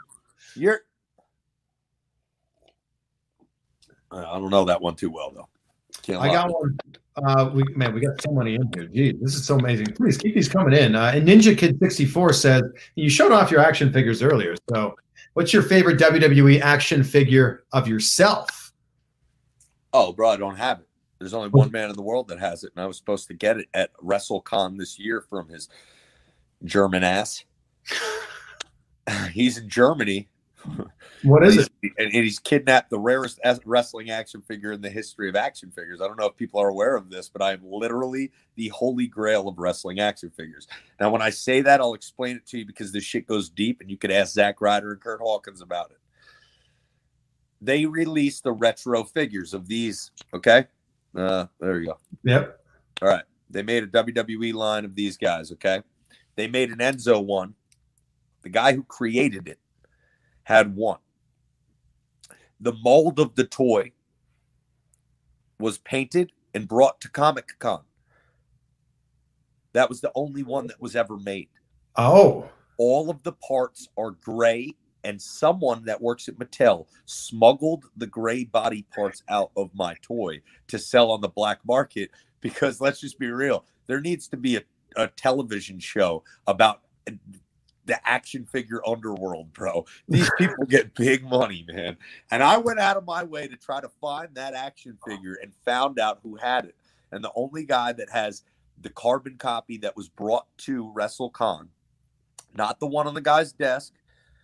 I don't know that one too well, though. I got one. We got so many in here. Gee, this is so amazing. Please keep these coming in. And Ninja Kid 64 says, you showed off your action figures earlier. So what's your favorite WWE action figure of yourself? Oh, bro, I don't have it. There's only one man in the world that has it, and I was supposed to get it at WrestleCon this year from his German ass. He's in Germany. What is it? And he's kidnapped the rarest wrestling action figure in the history of action figures. I don't know if people are aware of this, but I am literally the holy grail of wrestling action figures. Now, when I say that, I'll explain it to you, because this shit goes deep, and you could ask Zack Ryder and Kurt Hawkins about it. They released the retro figures of these, okay? There you go. Yep. All right. They made a WWE line of these guys, okay? They made an Enzo one. The guy who created it had one. The mold of the toy was painted and brought to Comic-Con. That was the only one that was ever made. Oh. All of the parts are gray, and someone that works at Mattel smuggled the gray body parts out of my toy to sell on the black market, because let's just be real. There needs to be a television show about the action figure underworld, bro. These people get big money, man. And I went out of my way to try to find that action figure and found out who had it. And the only guy that has the carbon copy that was brought to WrestleCon, not the one on the guy's desk,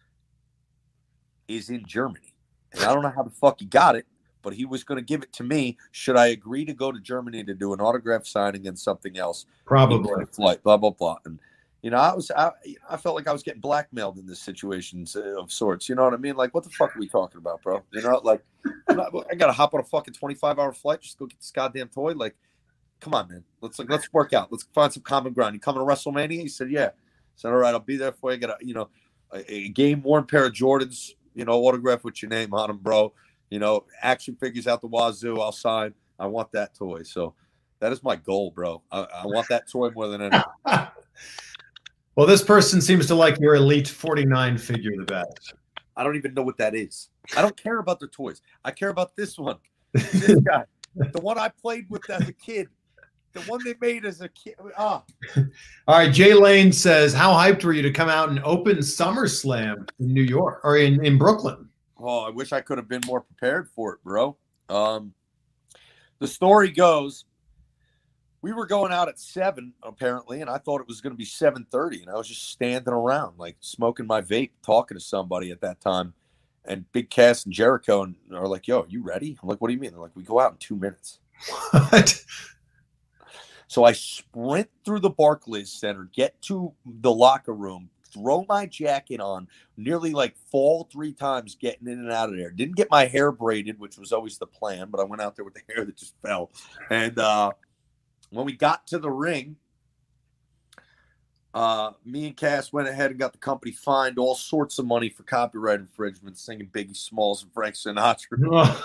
is in Germany. And I don't know how the fuck he got it, but he was going to give it to me. Should I agree to go to Germany to do an autograph signing and something else? Probably. Flight, blah, blah, blah. And, you know, I felt like I was getting blackmailed in this situation of sorts. You know what I mean? Like, what the fuck are we talking about, bro? You know, like, I got to hop on a fucking 25-hour flight just to go get this goddamn toy. Like, come on, man. Let's work out. Let's find some common ground. You coming to WrestleMania? He said, yeah. I said, all right, I'll be there for you. I got a game-worn pair of Jordans, you know, autograph with your name on them, bro. You know, action figures out the wazoo, I'll sign. I want that toy. So that is my goal, bro. I want that toy more than anything. Well, this person seems to like your Elite 49 figure the best. I don't even know what that is. I don't care about the toys. I care about this one. This guy. The one I played with as a kid. The one they made as a kid. All right. Jay Lane says, how hyped were you to come out and open SummerSlam in New York or in Brooklyn? Oh, I wish I could have been more prepared for it, bro. The story goes, we were going out at 7, apparently, and I thought it was going to be 7:30, and I was just standing around, like, smoking my vape, talking to somebody at that time, and Big Cass and Jericho are like, yo, you ready? I'm like, what do you mean? They're like, we go out in 2 minutes. What? So I sprint through the Barclays Center, get to the locker room, throw my jacket on, nearly like fall 3 times getting in and out of there. Didn't get my hair braided, which was always the plan, but I went out there with the hair that just fell. And when we got to the ring, me and Cass went ahead and got the company fined all sorts of money for copyright infringement, singing Biggie Smalls and Frank Sinatra.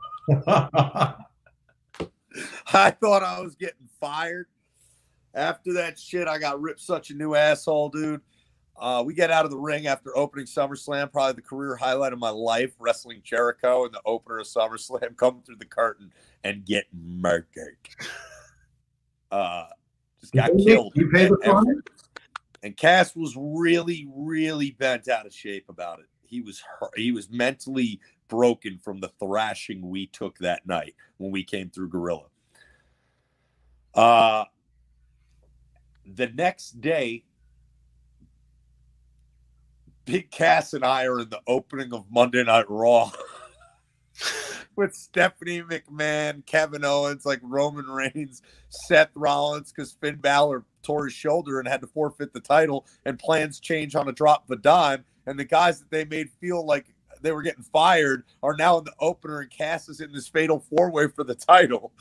I thought I was getting fired. After that shit, I got ripped such a new asshole, dude. We get out of the ring after opening SummerSlam, probably the career highlight of my life, wrestling Jericho in the opener of SummerSlam, coming through the curtain and get murdered. Just got killed. You paid the fine? And Cass was really, really bent out of shape about it. He was hurt. He was mentally broken from the thrashing we took that night when we came through Gorilla. The next day, Big Cass and I are in the opening of Monday Night Raw with Stephanie McMahon, Kevin Owens, like Roman Reigns, Seth Rollins, because Finn Balor tore his shoulder and had to forfeit the title, and plans change on a drop of a dime. And the guys that they made feel like they were getting fired are now in the opener, and Cass is in this fatal 4-way for the title.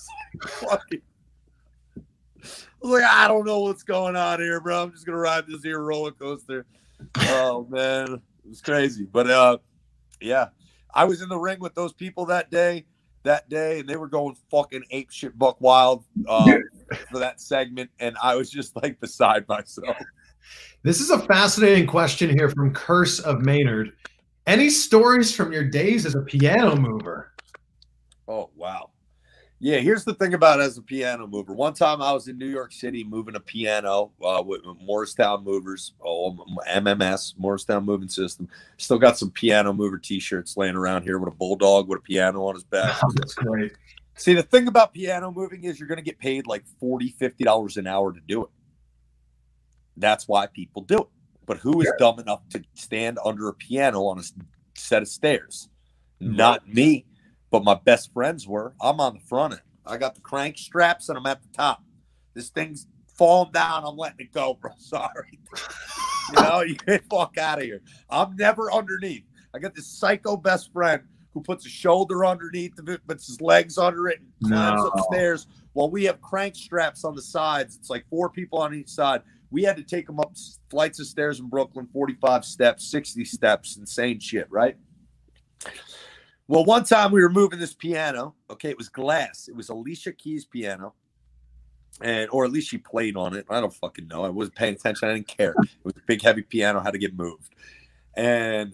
I was like, I don't know what's going on here, bro. I'm just going to ride this here roller coaster. Oh, man. It was crazy. But, yeah, I was in the ring with those people that day, and they were going fucking ape shit buck wild for that segment, and I was just, like, beside myself. This is a fascinating question here from Curse of Maynard. Any stories from your days as a piano mover? Oh, wow. Yeah, here's the thing about as a piano mover. One time I was in New York City moving a piano with Morristown Movers, MMS, Morristown Moving System. Still got some piano mover T-shirts laying around here with a bulldog with a piano on his back. Oh, that's great. See, the thing about piano moving is you're going to get paid like $40, $50 an hour to do it. That's why people do it. But who is dumb enough to stand under a piano on a set of stairs? Not me. But my best friends were. I'm on the front end. I got the crank straps and I'm at the top. This thing's falling down. I'm letting it go, bro. Sorry. You get fuck out of here. I'm never underneath. I got this psycho best friend who puts a shoulder underneath of it, puts his legs under it, and climbs upstairs while we have crank straps on the sides. It's like 4 people on each side. We had to take them up flights of stairs in Brooklyn, 45 steps, 60 steps, insane shit, right? Well, one time we were moving this piano. Okay, it was glass. It was Alicia Keys' piano, or at least she played on it. I don't fucking know. I wasn't paying attention. I didn't care. It was a big, heavy piano, had to get moved. And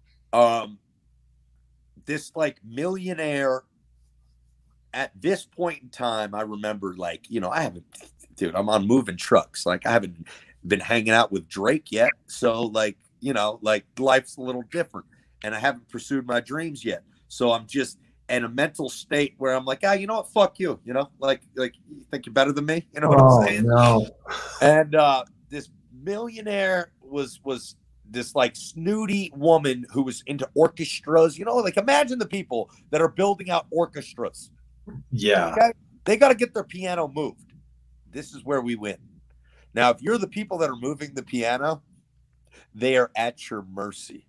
this, like, millionaire, at this point in time, I remember, like, I'm on moving trucks. Like, I haven't been hanging out with Drake yet. So, like, life's a little different. And I haven't pursued my dreams yet. So I'm just in a mental state where I'm like, you know what? Fuck you. Like you think you're better than me? You know what I'm saying? No. And this millionaire was this like snooty woman who was into orchestras. Like imagine the people that are building out orchestras. Yeah. Okay? They got to get their piano moved. This is where we win. Now, if you're the people that are moving the piano, they are at your mercy.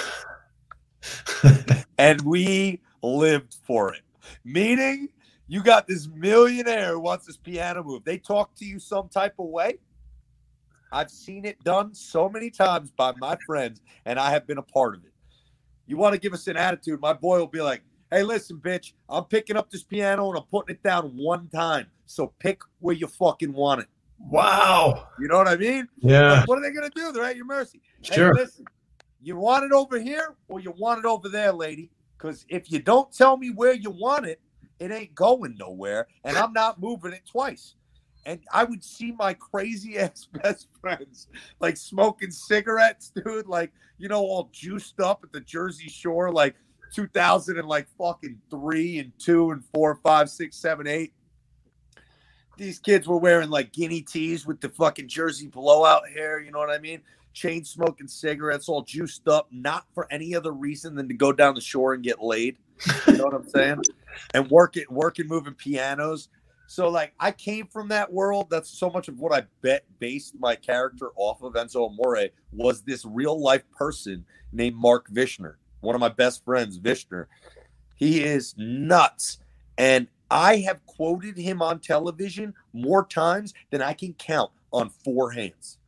And we lived for it. Meaning, you got this millionaire who wants this piano moved. They talk to you some type of way. I've seen it done so many times by my friends, and I have been a part of it. You want to give us an attitude, my boy will be like, Hey, listen, bitch, I'm picking up this piano and I'm putting it down one time. So pick where you fucking want it. Wow. You know what I mean? Yeah. Like, what are they going to do? They're at your mercy. Sure. Hey, listen, you want it over here or you want it over there, lady? Because if you don't tell me where you want it, it ain't going nowhere. And I'm not moving it twice. And I would see my crazy ass best friends like smoking cigarettes, dude, like, you know, all juiced up at the Jersey Shore, like 2000 and like fucking 3 and 2 and 4, 5, 6, 7, 8. These kids were wearing like guinea tees with the fucking Jersey blowout hair. You know what I mean? Chain smoking cigarettes, all juiced up, not for any other reason than to go down the shore and get laid. You know what I'm saying? And working, moving pianos. So, like, I came from that world. That's so much of what I based my character off of. Enzo Amore was this real-life person named Mark Vishner, one of my best friends, Vishner. He is nuts. And I have quoted him on television more times than I can count on 4 hands.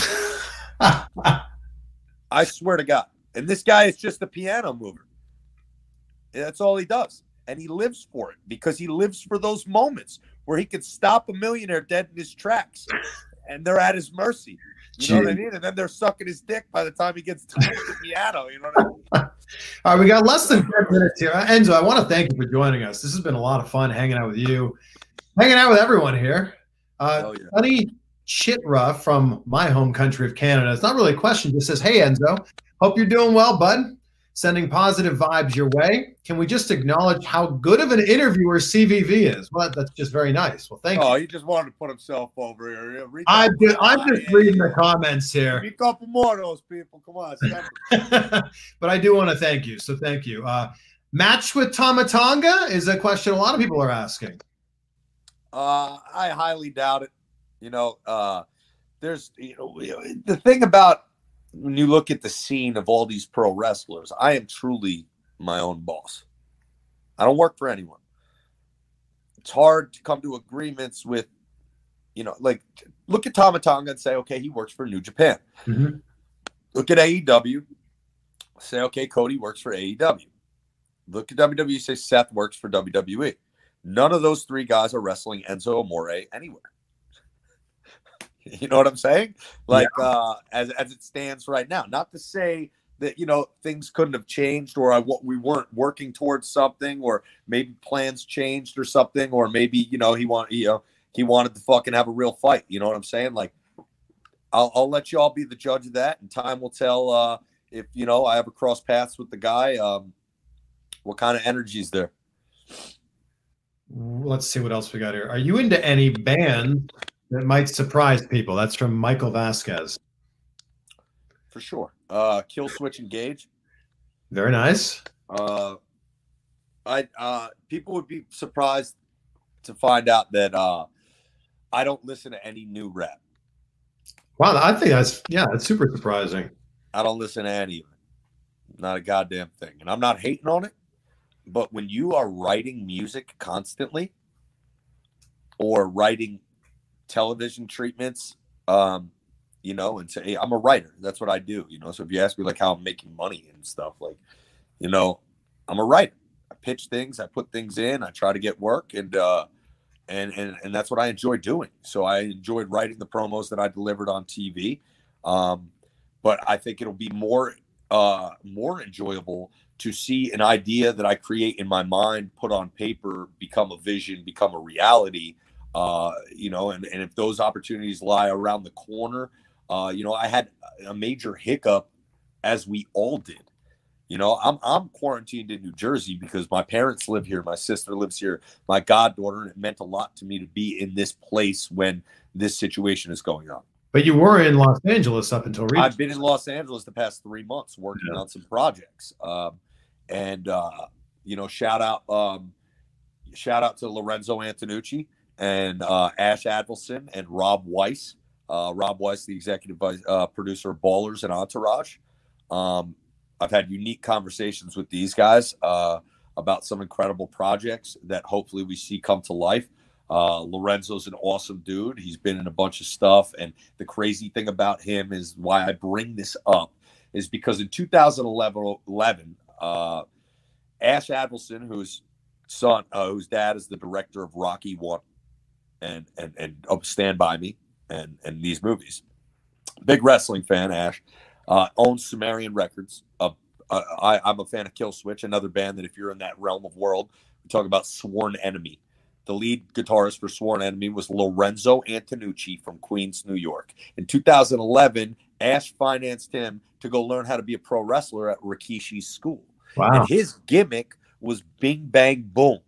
I swear to God. And this guy is just a piano mover. That's all he does. And he lives for it because he lives for those moments where he could stop a millionaire dead in his tracks and they're at his mercy. You know what I mean? And then they're sucking his dick by the time he gets to the piano. You know what I mean? All right, we got less than 10 minutes here. Enzo, I want to thank you for joining us. This has been a lot of fun hanging out with you, hanging out with everyone here. Honey Chitra from my home country of Canada. It's not really a question. Just says, hey, Enzo, hope you're doing well, bud. Sending positive vibes your way. Can we just acknowledge how good of an interviewer CVV is? Well, that's just very nice. Well, thank you. Oh, he just wanted to put himself over here. I'm just reading the comments here. A couple more of those people. Come on. But I do want to thank you. So thank you. Match with Tama Tonga is a question a lot of people are asking. I highly doubt it. You know, there's, you know, the thing about when you look at the scene of all these pro wrestlers, I am truly my own boss. I don't work for anyone. It's hard to come to agreements with, you know, like look at Tama Tonga and say, okay, he works for New Japan. Mm-hmm. Look at AEW, say, okay, Cody works for AEW. Look at WWE, say Seth works for WWE. None of those 3 guys are wrestling Enzo Amore anywhere. You know what I'm saying? Like, yeah. As it stands right now. Not to say that, you know, things couldn't have changed or we weren't working towards something or maybe plans changed or something or maybe, you know, he wanted to fucking have a real fight. You know what I'm saying? Like, I'll let you all be the judge of that, and time will tell if, you know, I ever cross paths with the guy, what kind of energy is there. Let's see what else we got here. Are you into any band that might surprise people? That's from Michael Vasquez. For sure. Kill Switch Engage. Very nice. People would be surprised to find out that I don't listen to any new rap. Wow, I think that's super surprising. I don't listen to any of it. Not a goddamn thing. And I'm not hating on it, but when you are writing music constantly or writing television treatments, you know, and say, hey, I'm a writer. That's what I do, you know. So if you ask me like how I'm making money and stuff, like, you know, I'm a writer. I pitch things, I put things in, I try to get work, and that's what I enjoy doing. So I enjoyed writing the promos that I delivered on TV. But I think it'll be more enjoyable to see an idea that I create in my mind, put on paper, become a vision, become a reality. You know, and if those opportunities lie around the corner, you know, I had a major hiccup, as we all did. You know, I'm quarantined in New Jersey because my parents live here, my sister lives here, my goddaughter, and it meant a lot to me to be in this place when this situation is going on. But you were in Los Angeles up until recently. I've been in Los Angeles the past 3 months working on some projects, you know, shout out to Lorenzo Antonucci and Ash Advelson and Rob Weiss. Rob Weiss, the executive producer of Ballers and Entourage. I've had unique conversations with these guys about some incredible projects that hopefully we see come to life. Lorenzo's an awesome dude. He's been in a bunch of stuff. And the crazy thing about him is why I bring this up is because in 2011, Ash Adelson, whose dad is the director of Rocky 1 and Stand By Me and these movies. Big wrestling fan, Ash. Owns Sumerian Records. I'm a fan of Killswitch, another band that if you're in that realm of world, we talk about Sworn Enemy. The lead guitarist for Sworn Enemy was Lorenzo Antonucci from Queens, New York. In 2011, Ash financed him to go learn how to be a pro wrestler at Rikishi's school. Wow. And his gimmick was Bing Bang Boom.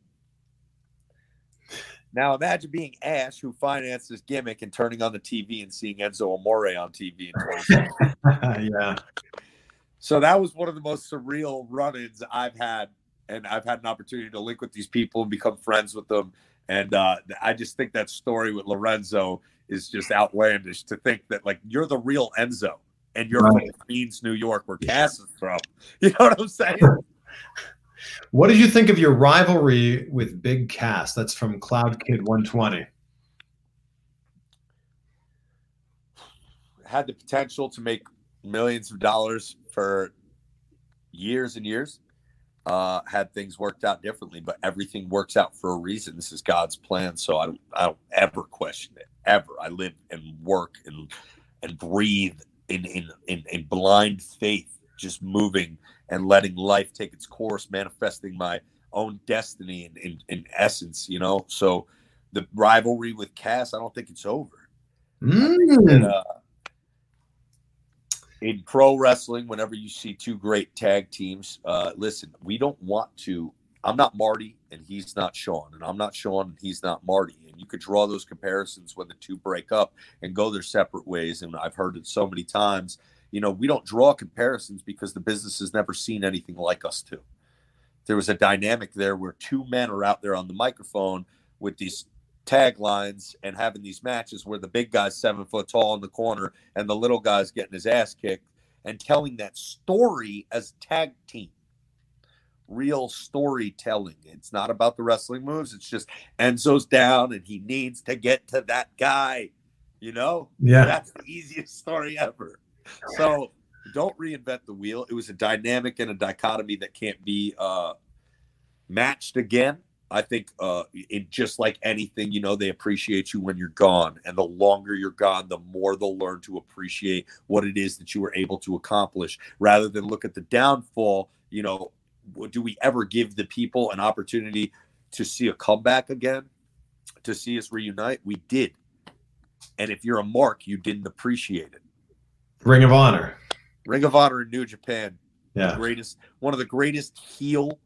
Now imagine being Ash, who financed this gimmick, and turning on the TV and seeing Enzo Amore on TV in 2016. Yeah. So that was one of the most surreal run-ins I've had, and I've had an opportunity to link with these people and become friends with them. And I just think that story with Lorenzo is just outlandish, to think that, like, you're the real Enzo and you're from Queens, New York, where Cass is from. You know what I'm saying? What did you think of your rivalry with Big Cass? That's from Cloud Kid 120. Had the potential to make millions of dollars for years and years. Had things worked out differently, but everything works out for a reason. This is God's plan, so I don't ever question it, ever. I live and work and breathe in blind faith, just moving and letting life take its course, manifesting my own destiny in essence, you know. So the rivalry with Cass, I don't think it's over. In pro wrestling, whenever you see two great tag teams, listen, we don't want to. I'm not Marty and he's not Sean, and I'm not Sean and he's not Marty. And you could draw those comparisons when the two break up and go their separate ways. And I've heard it so many times. You know, we don't draw comparisons because the business has never seen anything like us two. There was a dynamic there where two men are out there on the microphone with these taglines and having these matches where the big guy's 7 foot tall in the corner and the little guy's getting his ass kicked, and telling that story as tag team. Real storytelling. It's not about the wrestling moves. It's just Enzo's down and he needs to get to that guy. You know? Yeah. That's the easiest story ever. So don't reinvent the wheel. It was a dynamic and a dichotomy that can't be matched again. I think it just like anything, you know, they appreciate you when you're gone. And the longer you're gone, the more they'll learn to appreciate what it is that you were able to accomplish, rather than look at the downfall. You know, do we ever give the people an opportunity to see a comeback again, to see us reunite? We did. And if you're a mark, you didn't appreciate it. Ring of Honor in New Japan. Yeah. One of the greatest heel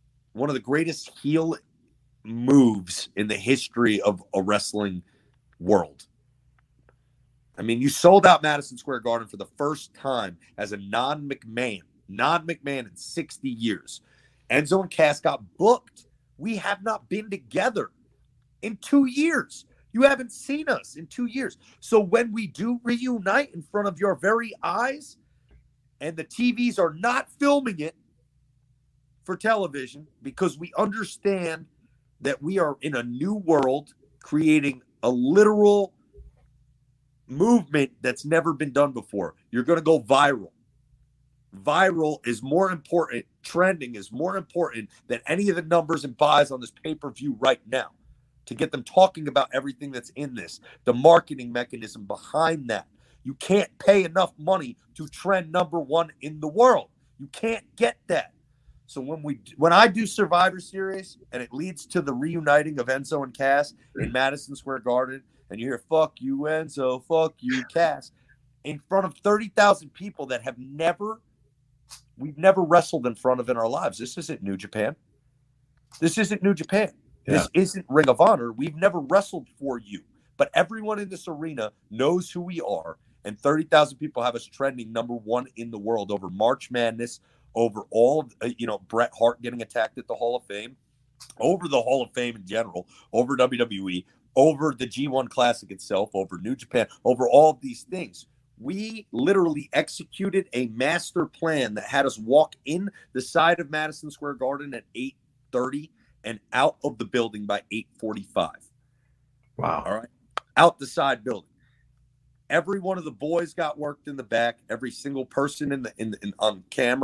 moves in the history of a wrestling world. I mean, you sold out Madison Square Garden for the first time as a non-McMahon in 60 years. Enzo and Cass got booked. We have not been together in 2 years. You haven't seen us in 2 years. So when we do reunite in front of your very eyes, and the TVs are not filming it for television, because we understand that we are in a new world, creating a literal movement that's never been done before. You're going to go viral. Viral is more important. Trending is more important than any of the numbers and buys on this pay-per-view right now, to get them talking about everything that's in this, the marketing mechanism behind that. You can't pay enough money to trend number one in the world. You can't get that. So when I do Survivor Series and it leads to the reuniting of Enzo and Cass in Madison Square Garden, and you hear "fuck you Enzo, fuck you Cass" in front of 30,000 people that we've never wrestled in front of in our lives. This isn't New Japan. This isn't New Japan. Yeah. This isn't Ring of Honor. We've never wrestled for you, but everyone in this arena knows who we are, and 30,000 people have us trending number one in the world over March Madness, over all of, Bret Hart getting attacked at the Hall of Fame, over the Hall of Fame in general, over WWE, over the G1 Classic itself, over New Japan, over all of these things. We literally executed a master plan that had us walk in the side of Madison Square Garden at 8:30 and out of the building by 8:45. Wow. All right. Out the side building. Every one of the boys got worked in the back. Every single person on camera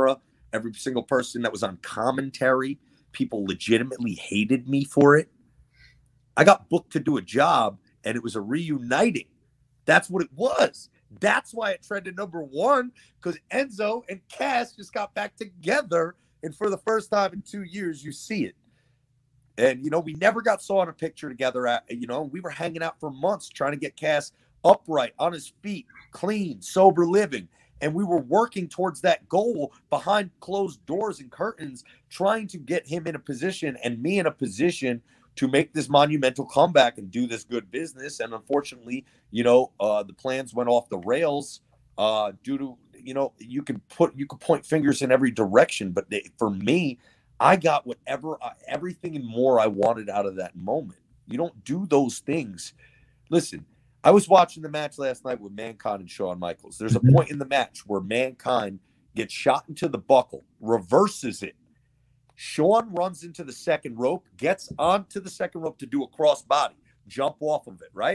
every single person that was on commentary. People legitimately hated me for it. I got booked to do a job, and it was a reuniting. That's what it was. That's why it trended #1, because Enzo and Cass just got back together, and for the first time in 2 years, you see it. And, we never got saw in a picture together. We were hanging out for months trying to get Cass upright, on his feet, clean, sober living. And we were working towards that goal behind closed doors and curtains, trying to get him in a position and me in a position to make this monumental comeback and do this good business. And unfortunately, the plans went off the rails due to, you can point fingers in every direction. But for me, I got everything and more I wanted out of that moment. You don't do those things. Listen, I was watching the match last night with Mankind and Shawn Michaels. There's a point in the match where Mankind gets shot into the buckle, reverses it. Shawn runs into the second rope, gets onto the second rope to do a crossbody, jump off of it, right?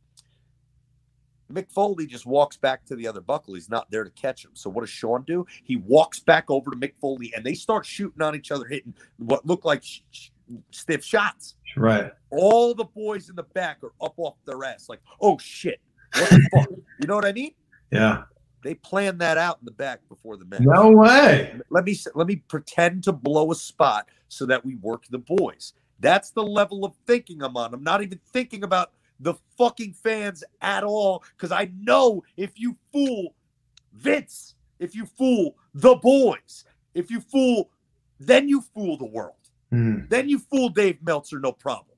Mick Foley just walks back to the other buckle. He's not there to catch him. So what does Shawn do? He walks back over to Mick Foley, and they start shooting on each other, hitting what look like stiff shots. Right. All the boys in the back are up off their ass like, oh, shit. What the fuck? You know what I mean? Yeah. They planned that out in the back before the match. No way. Let me pretend to blow a spot so that we work the boys. That's the level of thinking I'm on. I'm not even thinking about the fucking fans at all, because I know if you fool Vince, if you fool the boys, if you fool, then you fool the world. Then you fool Dave Meltzer, no problem.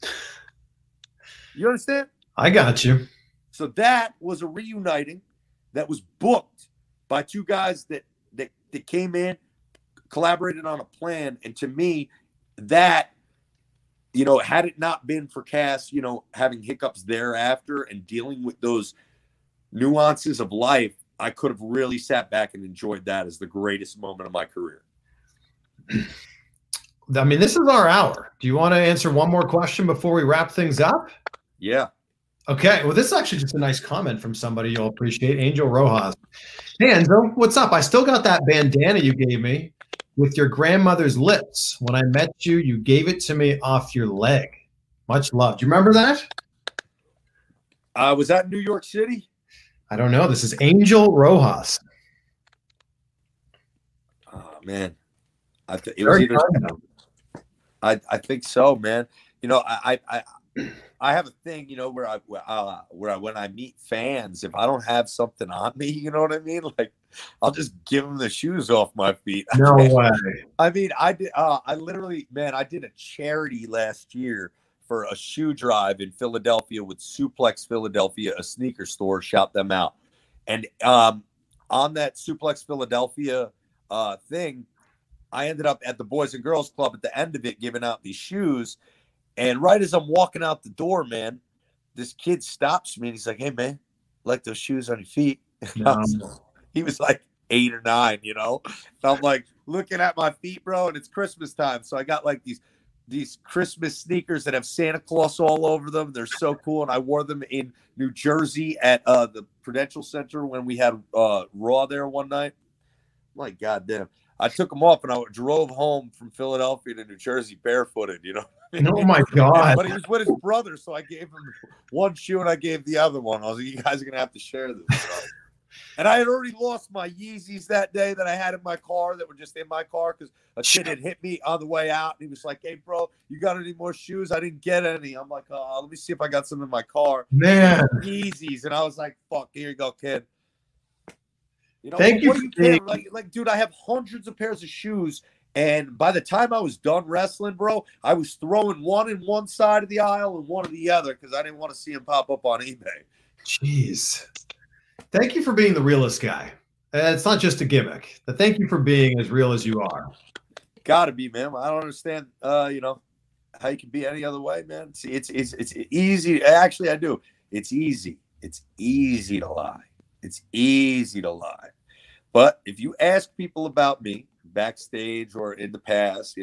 You understand? I got you. So that was a reuniting that was booked by two guys that came in, collaborated on a plan. And to me, that, had it not been for Cass, having hiccups thereafter and dealing with those nuances of life, I could have really sat back and enjoyed that as the greatest moment of my career. I mean, this is our hour. Do you want to answer one more question before we wrap things up? Yeah. Okay. Well, this is actually just a nice comment from somebody you'll appreciate, Angel Rojas. Hey, Enzo, what's up? I still got that bandana you gave me with your grandmother's lips. When I met you, you gave it to me off your leg. Much love. Do you remember that? Was that in New York City? I don't know. This is Angel Rojas. Oh, man. I think so, man. I have a thing, where when I meet fans, if I don't have something on me, you know what I mean? Like, I'll just give them the shoes off my feet. No way. I mean, I did a charity last year for a shoe drive in Philadelphia with Suplex Philadelphia, a sneaker store. Shout them out. And on that Suplex Philadelphia thing, I ended up at the Boys and Girls Club at the end of it giving out these shoes. And right as I'm walking out the door, man, this kid stops me and he's like, hey, man, like those shoes on your feet? He was like 8 or 9, And I'm like looking at my feet, bro, and it's Christmas time. So I got like these Christmas sneakers that have Santa Claus all over them. They're so cool. And I wore them in New Jersey at the Prudential Center when we had Raw there one night. I'm like, God damn. I took them off and I drove home from Philadelphia to New Jersey barefooted, Oh, my God. But he was with his brother, so I gave him one shoe and I gave the other one. I was like, you guys are going to have to share this. And I had already lost my Yeezys that day that I had in my car that were just in my car because a kid had hit me on the way out. And he was like, hey, bro, you got any more shoes? I didn't get any. I'm like, let me see if I got some in my car. Man. Yeezys. And I was like, fuck, here you go, kid. Thank you. Like, dude, I have hundreds of pairs of shoes. And by the time I was done wrestling, bro, I was throwing one in one side of the aisle and one in the other because I didn't want to see him pop up on eBay. Jeez. Thank you for being the realest guy. It's not just a gimmick. Thank you for being as real as you are. Gotta be, man. I don't understand, how you can be any other way, man. See, it's easy. Actually, I do. It's easy. It's easy to lie. It's easy to lie. But if you ask people about me backstage or in the past,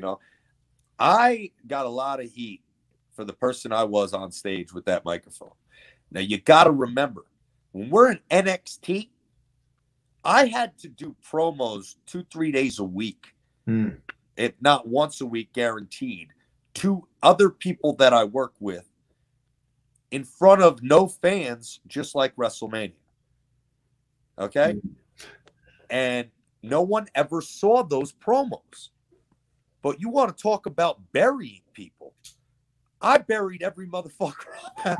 I got a lot of heat for the person I was on stage with that microphone. Now, you got to remember, when we're in NXT, I had to do promos 2-3 days a week, if not once a week, guaranteed, to other people that I work with in front of no fans, just like WrestleMania. Okay? And no one ever saw those promos. But you want to talk about burying people. I buried every motherfucker.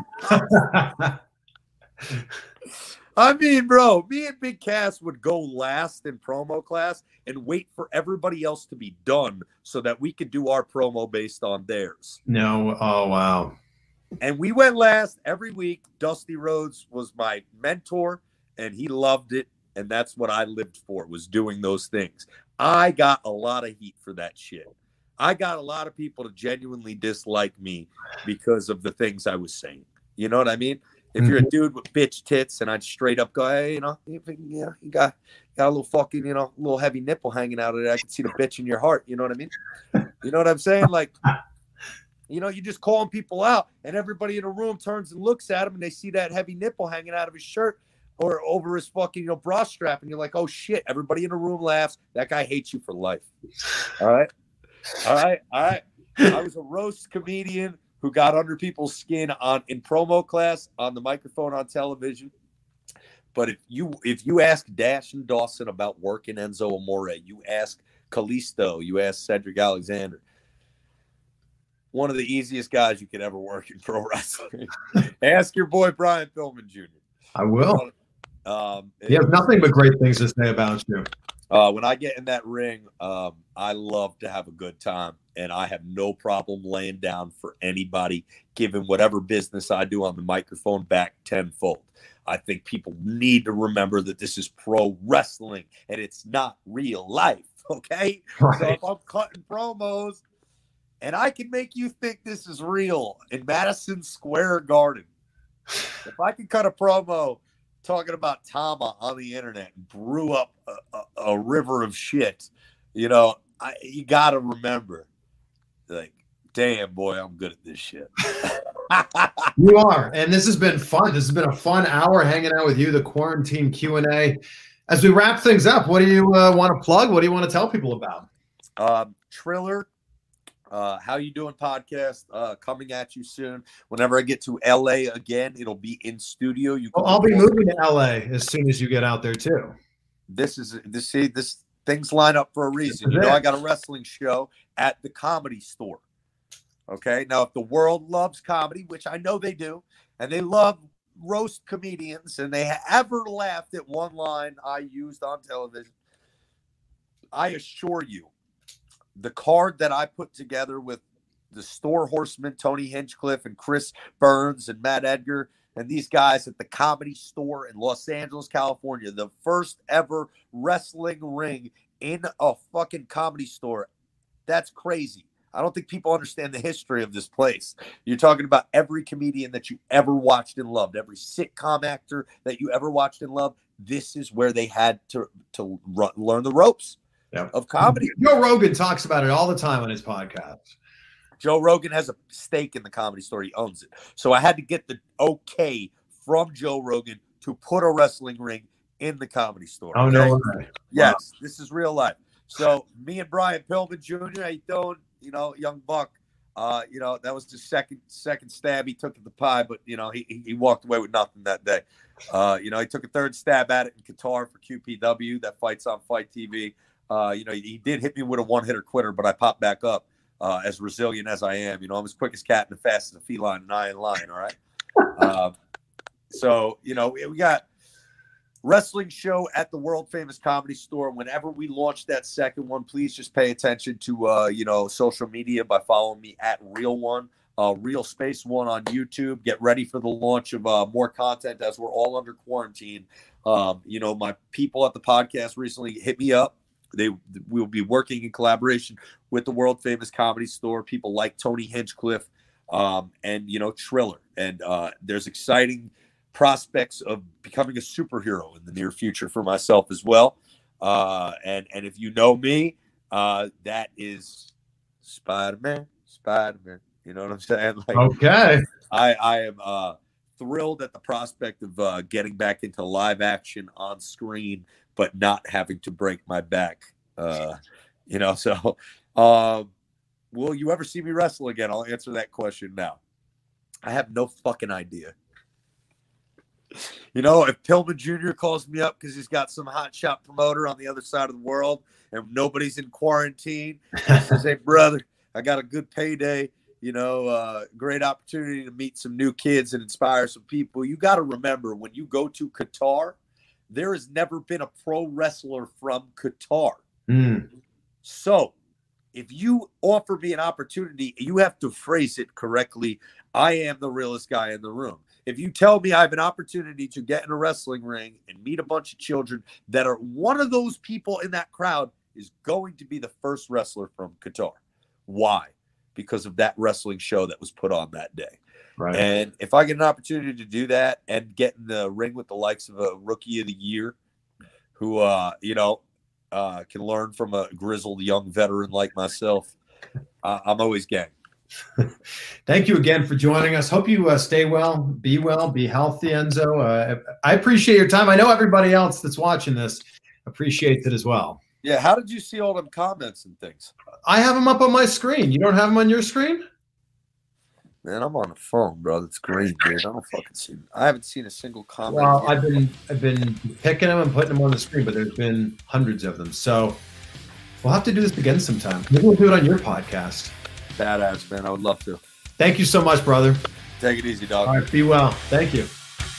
I mean, bro, me and Big Cass would go last in promo class and wait for everybody else to be done so that we could do our promo based on theirs. No. Oh, wow. And we went last every week. Dusty Rhodes was my mentor, and he loved it. And that's what I lived for, was doing those things. I got a lot of heat for that shit. I got a lot of people to genuinely dislike me because of the things I was saying. You know what I mean? If you're a dude with bitch tits and I'd straight up go, hey, you got a little fucking, little heavy nipple hanging out of it. I can see the bitch in your heart. You know what I mean? You know what I'm saying? Like, you're just calling people out and everybody in the room turns and looks at him and they see that heavy nipple hanging out of his shirt or over his fucking, bra strap. And you're like, oh shit, everybody in the room laughs. That guy hates you for life. All right. I was a roast comedian who got under people's skin in promo class, on the microphone, on television. But if you ask Dash and Dawson about working Enzo Amore, you ask Kalisto, you ask Cedric Alexander, one of the easiest guys you could ever work in pro wrestling. Ask your boy Brian Pillman Jr. I will. He has nothing but great things to say about you. When I get in that ring, I love to have a good time, and I have no problem laying down for anybody, giving whatever business I do on the microphone back tenfold. I think people need to remember that this is pro wrestling, and it's not real life, okay? Right. So if I'm cutting promos, and I can make you think this is real in Madison Square Garden, if I can cut a promo talking about Tama on the internet and brew up a river of shit, you got to remember, like, damn, boy, I'm good at this shit. You are, and this has been fun. This has been a fun hour hanging out with you, the Quarantine Q&A. As we wrap things up, what do you want to plug? What do you want to tell people about? Triller, How You Doing podcast, coming at you soon. Whenever I get to LA again, it'll be in studio. I'll be moving to LA as soon as you get out there too. This things line up for a reason. I got a wrestling show at the Comedy Store. Okay, now if the world loves comedy, which I know they do, and they love roast comedians, and they ever laughed at one line I used on television, I assure you, the card that I put together with the Store Horsemen, Tony Hinchcliffe and Chris Burns and Matt Edgar, and these guys at the Comedy Store in Los Angeles, California, the first ever wrestling ring in a fucking Comedy Store. That's crazy. I don't think people understand the history of this place. You're talking about every comedian that you ever watched and loved, every sitcom actor that you ever watched and loved. This is where they had to learn the ropes of comedy. Joe Rogan talks about it all the time on his podcast. Joe Rogan has a stake in the Comedy Store. He owns it. So I had to get the okay from Joe Rogan to put a wrestling ring in the Comedy Store. Oh, okay? no way. Yes, wow. This is real life. So me and Brian Pillman Jr., how you doing? Young buck. That was the second stab he took at the pie, but he walked away with nothing that day. He took a third stab at it in Qatar for QPW. That fight's on Fight TV. He did hit me with a one-hitter quitter, but I popped back up as resilient as I am. I'm as quick as cat and as fast as a feline, and I ain't lying, all right? So, we got wrestling show at the world famous Comedy Store. Whenever we launch that second one, please just pay attention to social media by following me at Real One, Real Space One on YouTube. Get ready for the launch of more content as we're all under quarantine. My people at the podcast recently hit me up. We'll be working in collaboration with the world famous Comedy Store, people like Tony Hinchcliffe, and Triller. And there's exciting prospects of becoming a superhero in the near future for myself as well. And if you know me, that is Spider-Man. You know what I'm saying? Like, okay. I am thrilled at the prospect of getting back into live action on screen, but not having to break my back. So will you ever see me wrestle again? I'll answer that question now. I have no fucking idea. If Pillman Jr. calls me up because he's got some hot shot promoter on the other side of the world and nobody's in quarantine, he says, hey, brother, I got a good payday, great opportunity to meet some new kids and inspire some people. You got to remember, when you go to Qatar, there has never been a pro wrestler from Qatar. So if you offer me an opportunity, you have to phrase it correctly. I am the realest guy in the room. If you tell me I have an opportunity to get in a wrestling ring and meet a bunch of children, that are one of those people in that crowd is going to be the first wrestler from Qatar. Why? Because of that wrestling show that was put on that day. Right. And if I get an opportunity to do that and get in the ring with the likes of a Rookie of the Year who, can learn from a grizzled young veteran like myself, I'm always game. Thank you again for joining us. Hope you stay well, be healthy, Enzo. I appreciate your time. I know everybody else that's watching this appreciates it as well. Yeah. How did you see all them comments and things? I have them up on my screen. You don't have them on your screen? Man, I'm on the phone, bro. That's great, dude. I don't fucking see them. I haven't seen a single comment. Well, yet. I've been picking them and putting them on the screen, but there's been hundreds of them. So we'll have to do this again sometime. Maybe we'll do it on your podcast. Badass, man. I would love to. Thank you so much, brother. Take it easy, dog. All right, be well. Thank you.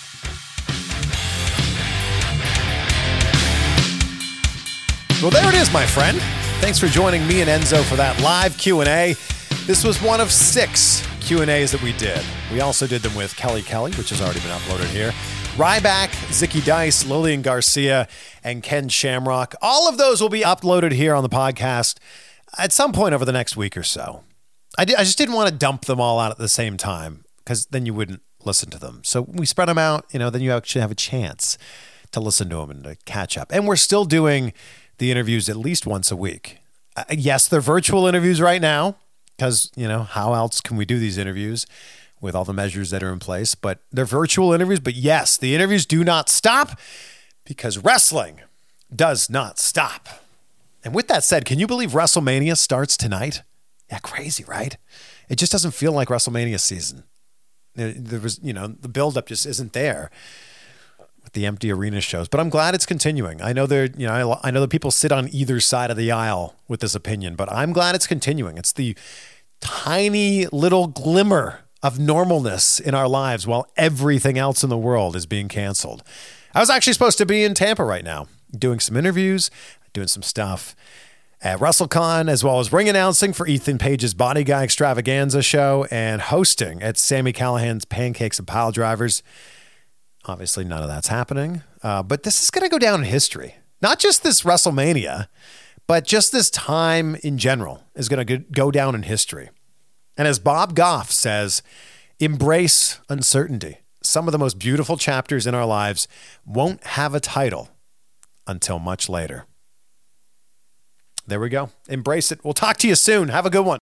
Well, there it is, my friend. Thanks for joining me and Enzo for that live Q&A. This was one of 6 Q&As that we did. We also did them with Kelly Kelly, which has already been uploaded here, Ryback, Zicky Dice, Lillian Garcia, and Ken Shamrock. All of those will be uploaded here on the podcast at some point over the next week or so. I just didn't want to dump them all out at the same time, because then you wouldn't listen to them. So we spread them out, then you actually have a chance to listen to them and to catch up. And we're still doing the interviews at least once a week. Yes, they're virtual interviews right now, because, how else can we do these interviews with all the measures that are in place? But they're virtual interviews. But yes, the interviews do not stop, because wrestling does not stop. And with that said, can you believe WrestleMania starts tonight? Yeah, crazy, right? It just doesn't feel like WrestleMania season. There was, the buildup just isn't there with the empty arena shows. But I'm glad it's continuing. I know I know that people sit on either side of the aisle with this opinion, but I'm glad it's continuing. It's the tiny little glimmer of normalness in our lives while everything else in the world is being canceled. I was actually supposed to be in Tampa right now, doing some interviews, doing some stuff at WrestleCon, as well as ring announcing for Ethan Page's Body Guy Extravaganza show and hosting at Sami Callihan's Pancakes and Pile Drivers. Obviously, none of that's happening, but this is going to go down in history. Not just this WrestleMania, but just this time in general is going to go down in history. And as Bob Goff says, embrace uncertainty. Some of the most beautiful chapters in our lives won't have a title until much later. There we go. Embrace it. We'll talk to you soon. Have a good one.